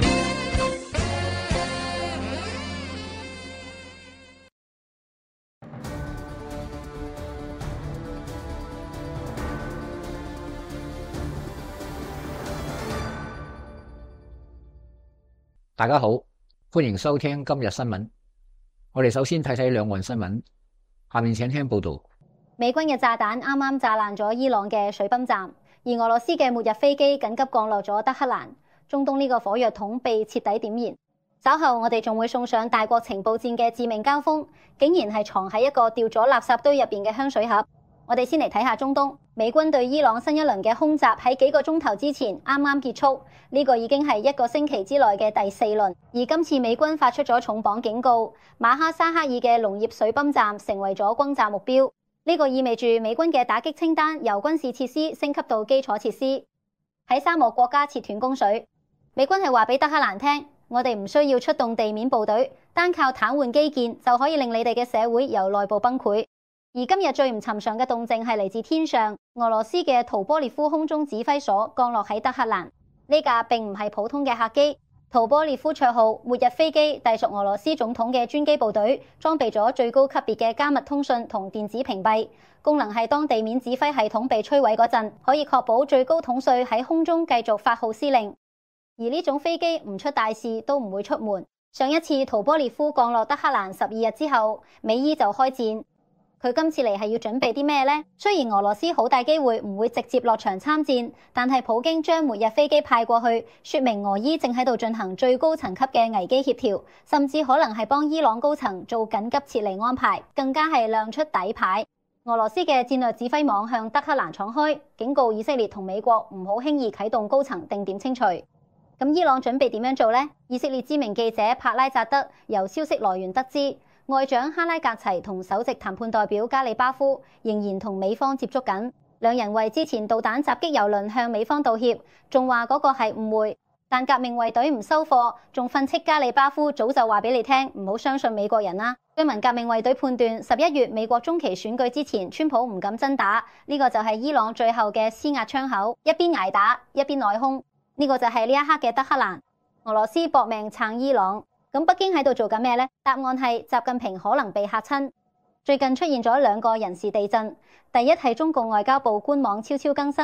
大家好，歡迎收聽今日新聞。我哋首先睇睇兩岸新聞，下面請聽報道。 美軍嘅炸彈啱啱炸爛咗伊朗嘅水泵站，而俄羅斯嘅末日飛機緊急降落咗德黑蘭。中東呢個火藥桶被徹底點燃。稍後我哋仲會送上大國情報戰嘅致命交鋒，竟然係藏喺一個掉咗垃圾堆入邊嘅香水盒。我哋先嚟睇下中東，美軍對伊朗新一輪嘅空襲喺幾個鐘頭之前啱啱結束，呢個已經係1個星期之內嘅第4輪。而今次美軍發出咗重磅警告，馬哈沙克爾嘅農業水泵站成為咗轟炸目標。呢個意味住美軍嘅打擊清單由軍事設施升級到基礎設施，喺沙漠國家切斷供水。美軍係話俾德黑蘭聽，我哋唔需要出動地面部隊，單靠癱瘓基建就可以令你哋嘅社會由內部崩潰。而今日最唔尋常嘅動靜係嚟自天上，俄羅斯嘅圖波列夫空中指揮所降落喺德黑蘭。呢架並唔係普通嘅客機，圖波列夫綽號末日飛機隸屬俄羅斯總統嘅專機部隊，裝備咗最高級別嘅加密通訊同電子屏蔽，功能係當地面指揮系統被摧毀嗰陣，可以確保最高統帥喺空中繼續發號施令。而呢種飛機唔出大事都唔會出門。上一次圖波列夫降落德黑蘭12日之後，美伊就開戰。佢今次嚟係要準備啲咩呢？雖然俄羅斯好大機會唔會直接落場參戰，但係普京將末日飛機派過去，說明俄伊正喺度進行最高層級嘅危機協調，甚至可能係幫伊朗高層做緊急撤離安排，更加係亮出底牌。俄羅斯嘅戰略指揮網向德黑蘭敞開，警告以色列同美國唔好輕易啟動高層定點清除。咁伊朗準備點樣做呢？以色列知名記者帕拉扎德由消息來源得知，外長哈拉格齊同首席談判代表加里巴夫仍然同美方接觸緊，兩人為之前導彈襲擊郵輪向美方道歉，仲話嗰個係誤會。但革命衛隊唔收貨，仲訓斥加里巴夫早就話俾你聽，唔好相信美國人啦。據聞革命衛隊判斷11月美國中期選舉之前，川普唔敢真打，呢個就係伊朗最後嘅施壓窗口，一邊挨打一邊內訌。呢個就係呢一刻嘅德黑蘭，俄羅斯搏命撐伊朗。咁北京喺度做緊咩呢？答案係習近平可能被嚇親。最近出現咗2個人事地震，第一係中共外交部官網悄悄更新，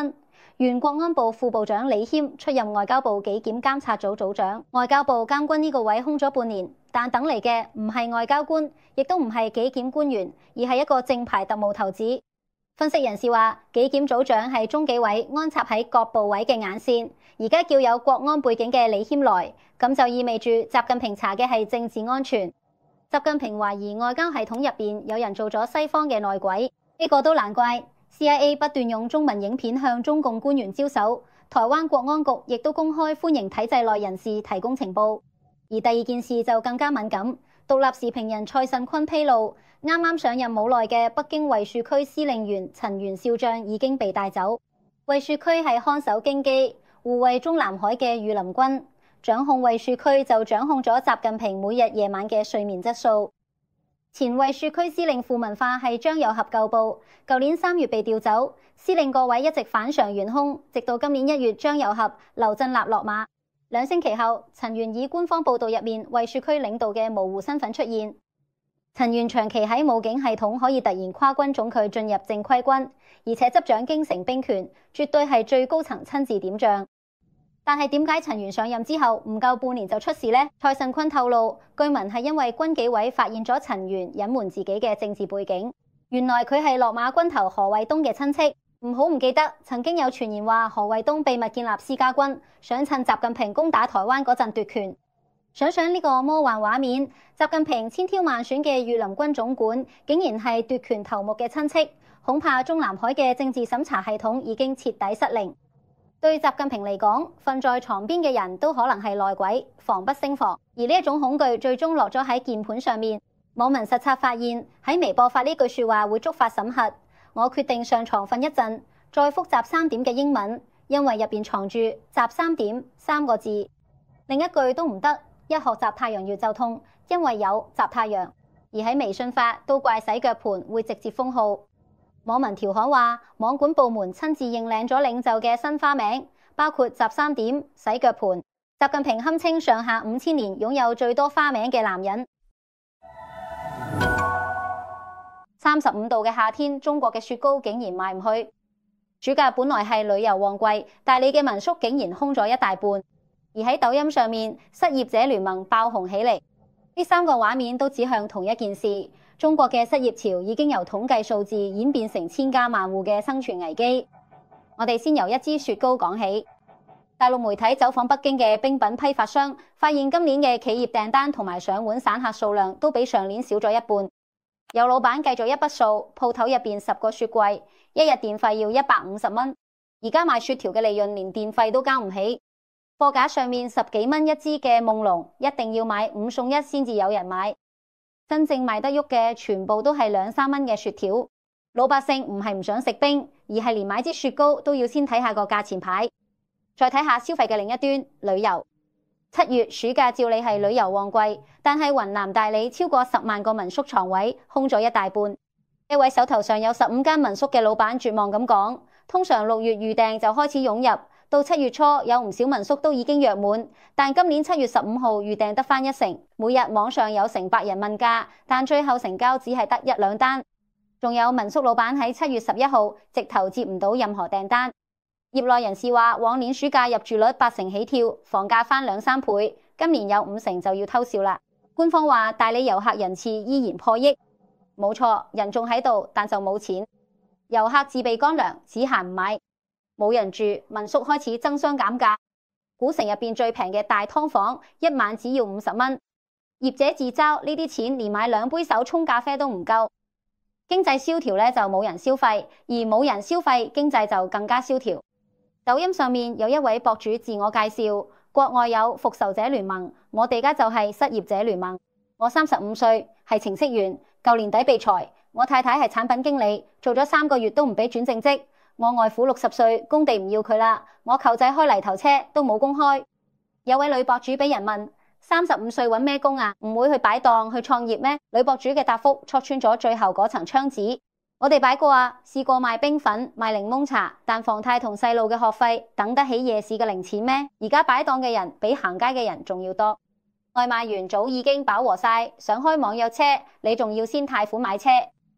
原國安部副部長李謙出任外交部紀檢監察組組長。外交部監軍呢個位空咗半年，但等嚟嘅唔係外交官，亦都唔係紀檢官員，而係一個正牌特務頭子。分析人士話，紀檢組長係中紀委安插喺各部委嘅眼線，而家叫有國安背景嘅李謙來，咁就意味住習近平查嘅係政治安全。習近平懷疑外交系統入邊有人做咗西方嘅內鬼，呢個都難怪。CIA 不斷用中文影片向中共官員招手，台灣國安局亦都公開歡迎體制內人士提供情報。而第二件事就更加敏感，獨立時評人蔡慎坤披露，啱啱上任冇耐嘅北京衛戍區司令員陳元少將已經被帶走。衛戍區係看守京畿、護衛中南海嘅御林軍，掌控衛戍區就掌控咗習近平每日夜晚嘅睡眠質素。前衛戍區司令傅文化係張又俠舊部，舊年3月被調走，司令個位一直反常懸空，直到今年1月張又俠、劉振立落馬。2星期後，陳元以官方報道入面衛戍區領導嘅模糊身份出現。陳元長期喺武警系統，可以突然跨軍總佢進入正規軍，而且執掌京城兵權，絕對係最高層親自點將。但係點解陳元上任之後唔夠半年就出事呢？蔡慎坤透露，據聞係因為軍紀委發現咗陳元隱瞞自己嘅政治背景，原來佢係落馬軍頭何衛東嘅親戚。唔記得曾經有傳言話何衛東秘密建立私家軍，想趁習近平攻打台灣嗰陣奪權。想想呢個魔幻畫面，習近平千挑萬選嘅御林軍總管竟然係奪權頭目嘅親戚，恐怕中南海嘅政治審查系統已經徹底失靈。對習近平嚟講，瞓在床邊嘅人都可能係內鬼，防不勝防。而呢一種恐懼最終落咗喺鍵盤上面。網民實測發現，喺微博發呢句說話會觸發審核。我決定上床瞓一陣，再複習3點嘅英文，因為入邊藏住習3點3個字。另一句都唔得，一學習太陽穴就痛，因為有習太陽。而喺微信發都怪洗腳盤會直接封號。網民調侃話，網管部門親自認領咗領袖嘅新花名，包括習3點、洗腳盤。習近平堪稱上下5000年擁有最多花名嘅男人。35度嘅夏天，中國嘅雪糕竟然賣唔去。暑假本來係旅遊旺季，大理嘅民宿竟然空咗一大半。而喺抖音上面，失業者聯盟爆紅起嚟。呢3個畫面都指向同一件事：中國嘅失業潮已經由統計數字演變成千家萬戶嘅生存危機。我哋先由一支雪糕講起。大陸媒體走訪北京嘅冰品批發商，發現今年嘅企業訂單同埋上門散客數量都比上年少咗一半。有老闆計咗一筆數，鋪頭入邊10個雪櫃，一日電費要150蚊。而家賣雪條嘅利潤連電費都交唔起。貨架上面10幾蚊一支嘅夢龍，一定要買5送1先至有人買。真正賣得喐嘅全部都係2、3蚊嘅雪條。老百姓唔係唔想食冰，而係連買支雪糕都要先睇下個價錢牌。再睇下消費嘅另一端，旅遊。7月暑假照理係旅遊旺季，但係雲南大理超過10萬個民宿床位空咗一大半。一位手頭上有15間民宿嘅老闆絕望咁講，通常6月預訂就開始湧入，到7月初有唔少民宿都已經約滿，但今年7月15號預訂得返1成，每日網上有成百人問價，但最後成交只係得1、2單。仲有民宿老闆喺7月11號直頭接唔到任何訂單。業內人士話，往年暑假入住率8成起跳，房價翻2、3倍，今年有5成就要偷笑啦。官方話大理遊客人次依然破億，冇錯，人仲喺度，但就冇錢。遊客自備乾糧，只限唔買，冇人住，民宿開始爭相減價。古城入邊最平嘅大湯房，一晚只要50蚊。業者自嘲呢啲錢連買2杯手沖咖啡都唔夠。經濟蕭條咧就冇人消費，而冇人消費，經濟就更加蕭條。抖音上面有一位博主自我介紹，國外有復仇者聯盟，我哋家就係失業者聯盟。我35歲，係程式員，舊年底被裁。我太太係產品經理，做咗3個月都唔俾轉正職。我外父60歲，工地唔要佢啦。我舅仔開泥頭車都冇工開。有位女博主俾人問，35歲搵咩工啊？唔會去擺檔去創業咩？女博主嘅答覆戳穿咗最後嗰層窗紙。我哋擺過啊，試過賣冰粉、賣檸檬茶，但房貸同細路嘅學費等得起夜市嘅零錢咩？而家擺檔嘅人比行街嘅人仲要多。外賣員早已經飽和晒，想開網約車，你仲要先貸款買車。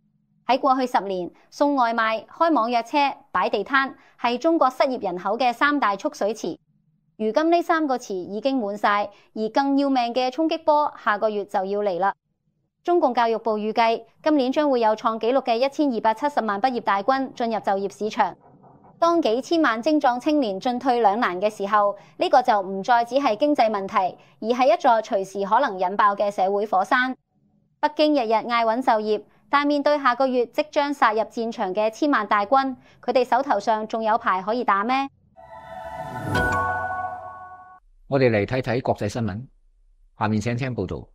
喺過去10年，送外賣、開網約車、擺地攤係中國失業人口嘅3大蓄水池。如今呢3個池已經滿晒，而更要命嘅衝擊波下個月就要嚟啦。中共教育部預計今年將會有創紀錄嘅1270萬畢業大軍進入就業市場。當幾千萬精壯青年進退兩難嘅時候，呢個就唔再只係經濟問題，而係一座隨時可能引爆嘅社會火山。北京日日嗌穩就業，但面對下個月即將殺入戰場嘅千萬大軍，佢哋手頭上仲有牌可以打咩？ 我哋嚟睇睇國際新聞，下面請聽報道。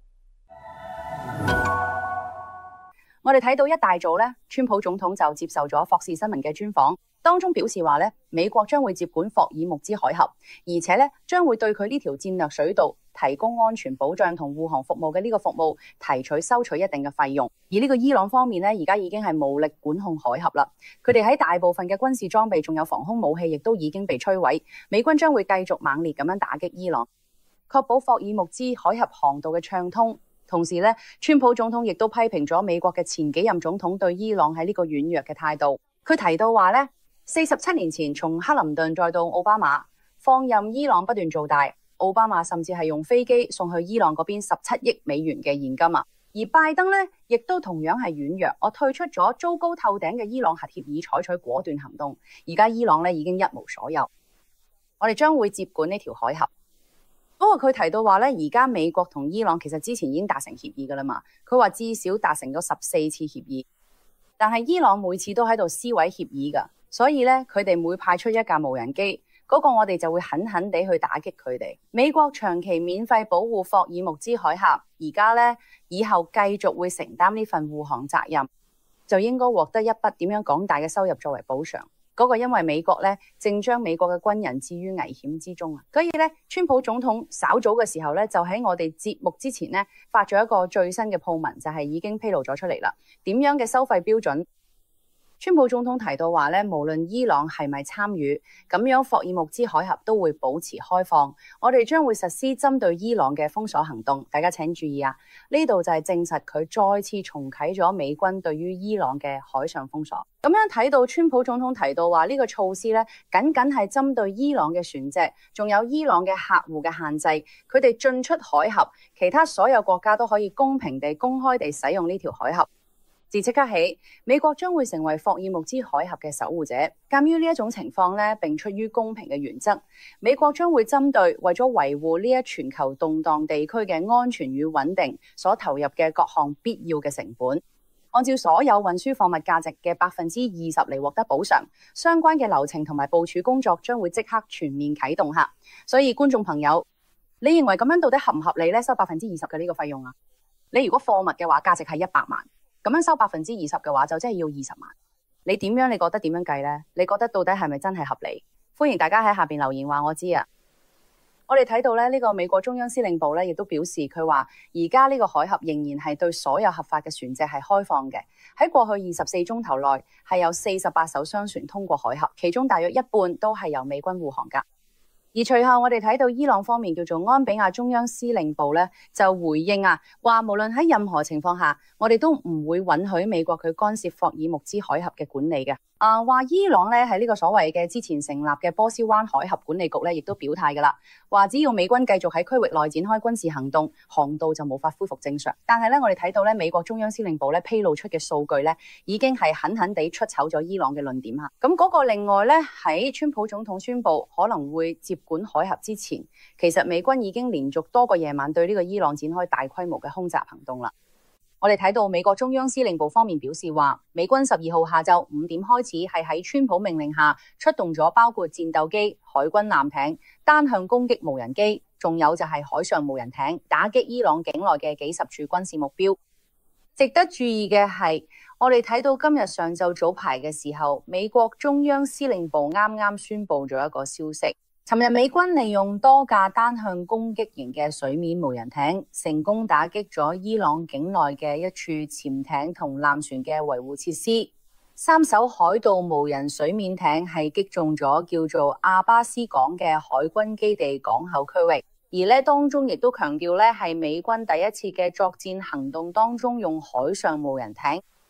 我哋睇到一大早咧，川普總統就接受咗霍士新聞嘅專訪，當中表示話咧，美國將會接管霍爾木茲海峽，而且咧將會對佢呢條戰略水道提供安全保障同護航服務嘅呢個服務收取一定嘅費用。而呢個伊朗方面咧，而家已經係無力管控海峽啦。佢哋喺大部分嘅軍事裝備仲有防空武器，亦都已經被摧毀。美軍將會繼續猛烈咁樣打擊伊朗，確保霍爾木茲海峽航道嘅暢通。同時咧，川普總統亦都批評咗美國嘅前幾任總統對伊朗喺呢個軟弱嘅態度。佢提到話咧，47年前從克林頓再到奧巴馬，放任伊朗不斷做大。奧巴馬甚至係用飛機送去伊朗嗰邊17億美元嘅現金啊！而拜登咧，亦都同樣係軟弱，我退出咗糟糕透頂嘅伊朗核協議，採取果斷行動。而家伊朗咧已經一無所有，我哋將會接管呢條海峽。不過佢提到話咧，而家美國同伊朗其實之前已經達成協議噶啦嘛。佢話至少達成咗14次協議，但係伊朗每次都喺度撕毀協議噶，所以咧佢哋每派出一架無人機，嗰個我哋就會狠狠地去打擊佢哋。美國長期免費保護霍爾木茲海峽，而家咧以後繼續會承擔呢份護航責任，就應該獲得一筆點樣廣大嘅收入作為補償。嗰個因為美國咧正將美國嘅軍人置於危險之中啊，所以咧川普總統稍早嘅時候咧就喺我哋節目之前咧發咗一個最新嘅鋪文，就係已經披露咗出嚟啦。點樣嘅收費標準？川普總統提到話咧，無論伊朗係咪參與，咁樣霍爾木茲海峽都會保持開放。我哋將會實施針對伊朗嘅封鎖行動。大家請注意啊，呢度就係證實佢再次重啟咗美軍對於伊朗嘅海上封鎖。咁樣睇到川普總統提到話呢個措施咧，僅僅係針對伊朗嘅船隻，仲有伊朗嘅客戶嘅限制，佢哋進出海峽，其他所有國家都可以公平地、公開地使用呢條海峽。自即刻起，美國將會成為霍爾木茲海峽嘅守護者。鑑於呢一種情況咧，並出於公平嘅原則，美國將會針對為咗維護呢一全球動盪地區嘅安全與穩定所投入嘅各項必要嘅成本，按照所有運輸貨物價值嘅20%嚟獲得補償。相關嘅流程同埋部署工作將會即刻全面啟動下。所以觀眾朋友，你認為咁樣到底合唔合理咧？收20%嘅呢個費用啊？你如果貨物嘅話，價值係100萬。咁樣收20%嘅話，就真係要20萬。你點樣？你覺得點樣計呢？你覺得到底係咪真係合理？歡迎大家喺下邊留言話我知啊！我哋睇到咧，呢個美國中央司令部咧，亦都表示佢話，而家呢個海峽仍然係對所有合法嘅船隻係開放嘅。喺過去24鐘頭內，係有48艘商船通過海峽，其中大約一半都係由美軍護航噶。而隨後我哋睇到伊朗方面叫做安比亞中央司令部咧，就回應啊，話無論喺任何情況下，我哋都唔會允許美國佢干涉霍爾木茲海峽嘅管理嘅。話伊朗咧喺呢個所謂嘅之前成立嘅波斯灣海峽管理局咧，亦都表態噶啦，話只要美軍繼續喺區域內展開軍事行動，航道就無法恢復正常。但係咧，我哋睇到咧美國中央司令部咧披露出嘅數據咧，已經係狠狠地出醜咗伊朗嘅論點嚇。咁嗰個另外咧，喺川普總統宣布可能會接管海峽之前，其實美軍已經連續多個夜晚對呢個伊朗展開大規模嘅空襲行動啦。我哋睇到美國中央司令部方面表示話，美軍12號下晝5點開始係喺川普命令下出動咗包括戰鬥機、海軍艦艇、單向攻擊無人機，仲有就係海上無人艇，打擊伊朗境內嘅幾十處軍事目標。值得注意嘅係，我哋睇到今日上晝早排嘅時候，美國中央司令部啱啱宣布咗一個消息。尋日美軍利用多架單向攻擊型嘅水面無人艇，成功打擊咗伊朗境內嘅一處潛艇同艦船嘅維護設施。3艘海盜無人水面艇係擊中咗叫做阿巴斯港嘅海軍基地港口區域，而咧當中亦都強調咧係美軍第一次嘅作戰行動當中用海上無人艇。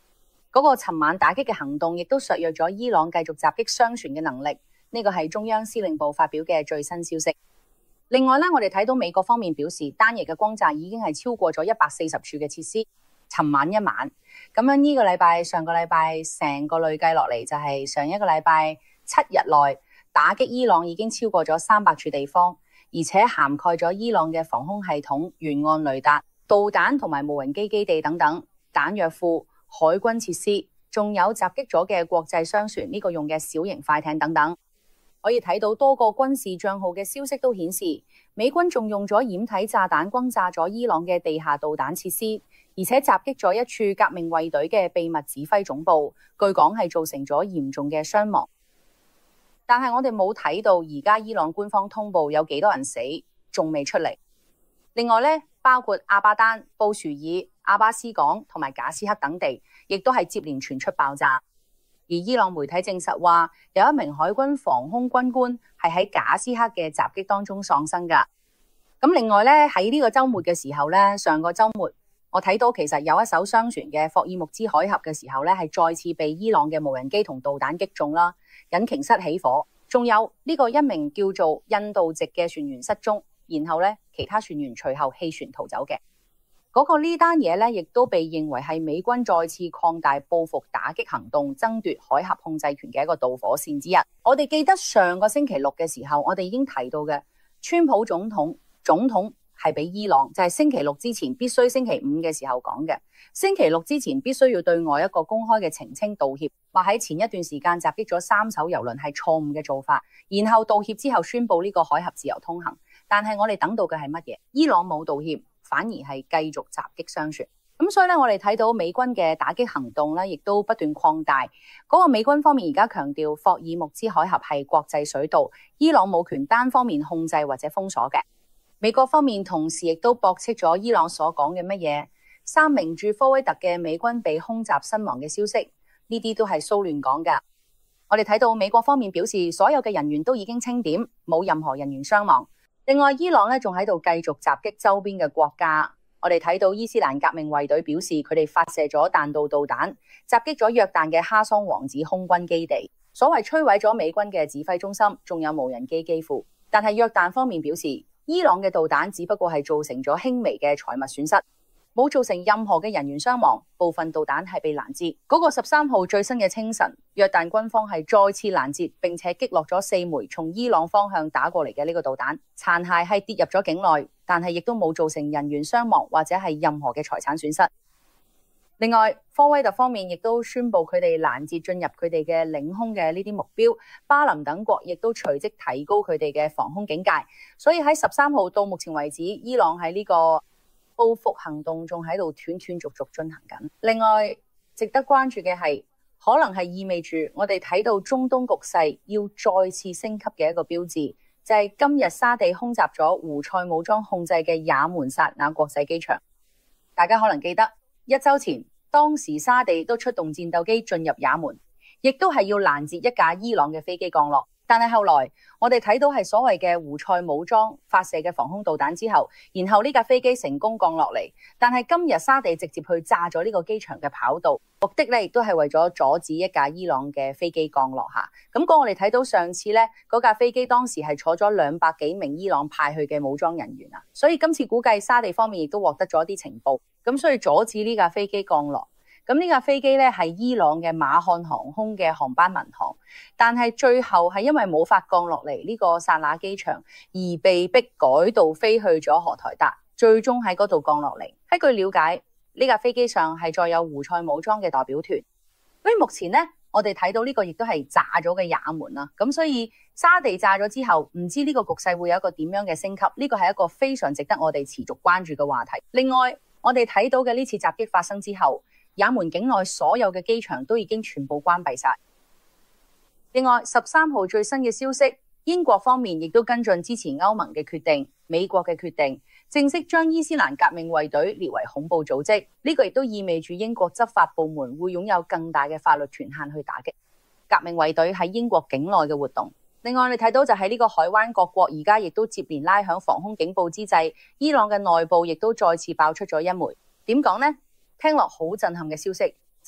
嗰個尋晚打擊嘅行動亦都削弱咗伊朗繼續襲擊商船嘅能力。呢個係中央司令部發表嘅最新消息。另外咧，我哋睇到美國方面表示，單日嘅轟炸已經係超過咗140處嘅設施。尋晚一晚咁樣，呢個禮拜、上個禮拜成個累計落嚟，就係上一個禮拜7日內打擊伊朗已經超過咗300處地方，而且涵蓋咗伊朗嘅防空系統、沿岸雷達、導彈同埋無人機基地等等、彈藥庫、海軍設施，仲有襲擊咗嘅國際商船，呢個用嘅小型快艇等等。可以睇到多個軍事賬號嘅消息都顯示，美軍仲用咗掩體炸彈轟炸咗伊朗嘅地下導彈設施，而且襲擊咗一處革命衛隊嘅秘密指揮總部，據講係造成咗嚴重嘅傷亡。但係我哋冇睇到而家伊朗官方通報有幾多人死，仲未出嚟。另外咧，包括阿巴丹、布殊爾、阿巴斯港同埋賈斯克等地，亦都係接連傳出爆炸。而伊朗媒體證實話，有一名海軍防空軍官係喺賈斯克嘅襲擊當中喪生㗎。咁另外咧，喺呢個週末嘅時候咧，上個週末我睇到其實有一艘商船嘅霍爾木茲海峽嘅時候咧，係再次被伊朗嘅無人機同導彈擊中啦，引擎室起火，仲有呢個一名叫做印度籍嘅船員失蹤，然後咧其他船員隨後棄船逃走嘅。呢單嘢咧，亦都被認為係美軍再次擴大報復打擊行動、爭奪海峽控制權嘅一個導火線之一。我哋記得上個星期六嘅時候，我哋已經提到嘅，川普總統係俾伊朗就係星期六之前必須星期五嘅時候講嘅，星期六之前必須要對外一個公開嘅澄清道歉，話喺前一段時間襲擊咗3艘郵輪係錯誤嘅做法，然後道歉之後宣布呢個海峽自由通行。但係我哋等到嘅係乜嘢？伊朗冇道歉，反而係繼續襲擊商船。咁所以咧，我哋睇到美軍嘅打擊行動咧，亦都不斷擴大。嗰個美軍方面而家強調霍爾木茲海峽係國際水道，伊朗冇權單方面控制或者封鎖嘅。美國方面同時亦都駁斥咗伊朗所講嘅乜嘢3名駐科威特嘅美軍被空襲身亡嘅消息，呢啲都係蘇聯講㗎。我哋睇到美國方面表示，所有嘅人員都已經清點，冇任何人員傷亡。另外，伊朗咧仲喺度繼續襲擊周邊嘅國家。我哋睇到伊斯蘭革命衛隊表示，佢哋發射咗彈道導彈，襲擊咗約旦嘅哈桑王子空軍基地，所謂摧毀咗美軍嘅指揮中心，仲有無人機機庫。但係約旦方面表示，伊朗嘅導彈只不過係造成咗輕微嘅財物損失，冇造成任何嘅人員傷亡，部分導彈係被攔截。嗰個13號最新嘅清晨，約旦軍方係再次攔截並且擊落咗4枚從伊朗方向打過嚟嘅呢個導彈，殘骸係跌入咗境內，但係亦都冇造成人員傷亡或者係任何嘅財產損失。另外，科威特方面亦都宣布佢哋攔截進入佢哋嘅領空嘅呢啲目標，巴林等國亦都隨即提高佢哋嘅防空警戒。所以喺13號到目前為止，伊朗喺呢個報復行動仲喺度斷斷續續進行緊。另外，值得關注嘅係，可能係意味住我哋睇到中東局勢要再次升級嘅一個標誌，就係今日沙地空襲咗胡塞武裝控制嘅也門薩那國際機場。大家可能記得1週前，當時沙地都出動戰鬥機進入也門，亦都係要攔截一架伊朗嘅飛機降落。但係後來我哋睇到係所謂嘅胡塞武裝發射嘅防空導彈之後，然後呢架飛機成功降落嚟。但係今日沙地直接去炸咗呢個機場嘅跑道，目的咧亦都係為咗阻止一架伊朗嘅飛機降落下。咁我哋睇到上次咧嗰架飛機當時係坐咗200幾名伊朗派去嘅武裝人員啊，所以今次估計沙地方面亦都獲得咗一啲情報，咁所以阻止呢架飛機降落。咁呢架飛機咧係伊朗嘅馬漢航空嘅航班民航，但係最後係因為冇法降落嚟呢個薩那機場，而被迫改道飛去咗荷台達，最終喺嗰度降落嚟。喺據了解，呢架飛機上係載有胡塞武裝嘅代表團。所以目前呢，我哋睇到呢個亦都係炸咗嘅也門啦。咁所以沙地炸咗之後，唔知呢個局勢會有一個點樣嘅升級？呢個係一個非常值得我哋持續關注嘅話題。另外，我哋睇到嘅呢次襲擊發生之後，也門境內所有嘅機場都已經全部關閉晒。另外，13號最新嘅消息，英國方面亦都跟進支持歐盟嘅決定、美國嘅決定，正式將伊斯蘭革命衛隊列為恐怖組織。呢個亦都意味住英國執法部門會擁有更大嘅法律權限去打擊革命衛隊喺英國境內嘅活動。另外，你睇到就係呢個海灣各國而家亦都接連拉響防空警報之際，伊朗嘅內部亦都再次爆出咗一枚點講呢？聽落好震撼嘅消息，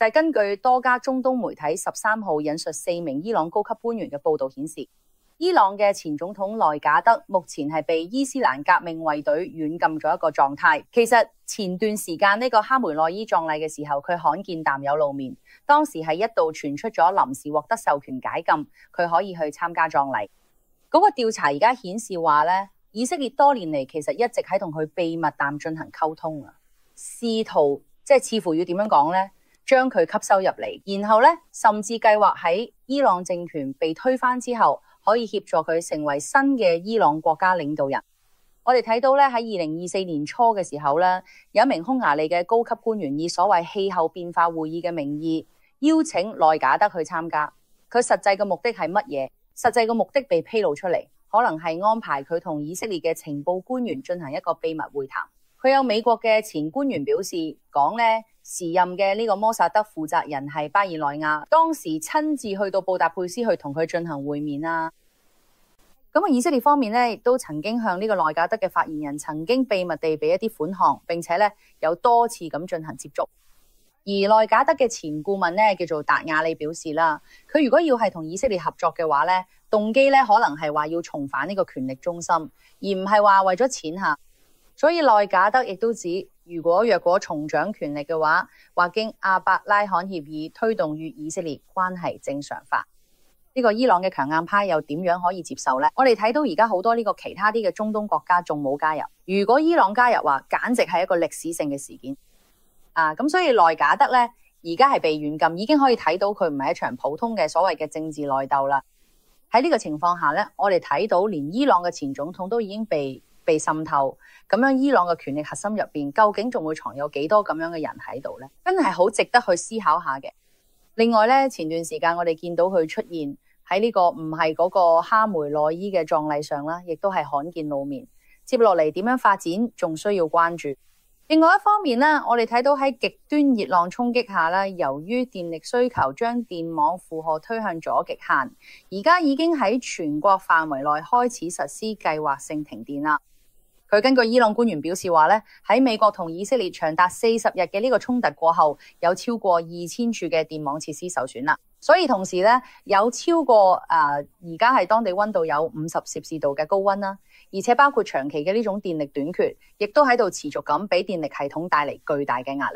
就係根據多家中東媒體13號引述4名伊朗高級官員嘅報道顯示，伊朗嘅前總統內賈德目前係被伊斯蘭革命衛隊軟禁咗一個狀態。其實前段時間呢個哈梅內伊葬禮嘅時候，佢罕見淡有露面，當時係一度傳出咗臨時獲得授權解禁，佢可以去參加葬禮。嗰個調查而家顯示話呢，以色列多年嚟其實一直喺同佢秘密淡進行溝通啊，試圖似乎要點樣講呢？將佢吸收入嚟，然後呢，甚至計劃喺伊朗政權被推翻之後，可以協助佢成為新嘅伊朗國家領導人。我哋睇到咧，喺2024年初嘅時候咧，有一名匈牙利嘅高級官員以所謂氣候變化會議嘅名義邀請內賈德去參加。佢實際嘅目的係乜嘢？實際嘅目的被披露出嚟，可能係安排佢同以色列嘅情報官員進行一個秘密會談。佢有美國嘅前官員表示講咧，時任嘅呢個摩薩德負責人係巴爾內亞，當時親自去到布達佩斯去同佢進行會面啊。咁以色列方面咧，亦都曾經向呢個內賈德嘅發言人曾經秘密地俾一啲款項，並且咧有多次咁進行接觸。而內賈德嘅前顧問咧叫做達亞利表示啦，佢如果要係同以色列合作嘅話咧，動機咧可能係話要重返呢個權力中心，而唔係話為咗錢嚇。所以內賈德亦都指，若果重掌權力嘅話，話經阿伯拉罕協議推動與以色列關係正常化。呢個伊朗嘅強硬派又點樣可以接受呢？我哋睇到而家好多呢個其他啲嘅中東國家仲冇加入，如果伊朗加入話，簡直係一個歷史性嘅事件啊！咁所以內賈德呢，而家係被軟禁，已經可以睇到佢唔係一場普通嘅所謂嘅政治內鬥啦。喺呢個情況下呢，我哋睇到連伊朗嘅前總統都已經被滲透，咁樣伊朗嘅權力核心入邊究竟仲會藏有幾多咁樣嘅人喺度呢？真係好值得去思考下嘅。另外呢，前段時間我哋見到佢出現喺呢個唔係嗰個哈梅內伊嘅葬禮上啦，亦都係罕見露面。接落嚟點樣發展仲需要關注。另外一方面呢，我哋睇到喺極端熱浪衝擊下啦，由於電力需求將電網負荷推向咗極限，而家已經喺全國範圍內開始實施計劃性停電啦。佢根據伊朗官員表示話咧，喺美國同以色列長達40日嘅呢個衝突過後，有超過2000處嘅電網設施受損啦。所以同時咧，有超過而家係當地溫度有50攝氏度嘅高溫啦，而且包括長期嘅呢種電力短缺，亦都喺度持續咁俾電力系統帶嚟巨大嘅壓力。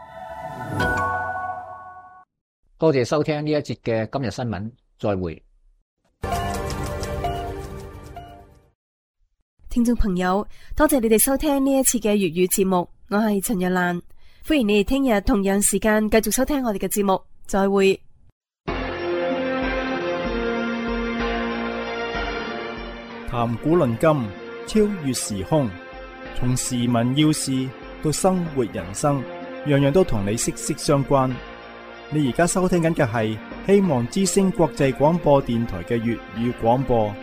多謝收聽呢一節嘅今日新聞，再會。 聽眾朋友，多謝你哋收聽呢一次嘅粵語節目，我係陳若蘭，歡迎你哋聽日同樣時間繼續收聽我哋嘅節目，再會。 談古論今，超越時空，從時聞要事到生活人生，樣樣都同你息息相關。你而家收聽緊嘅係希望之聲國際廣播電台嘅粵語廣播。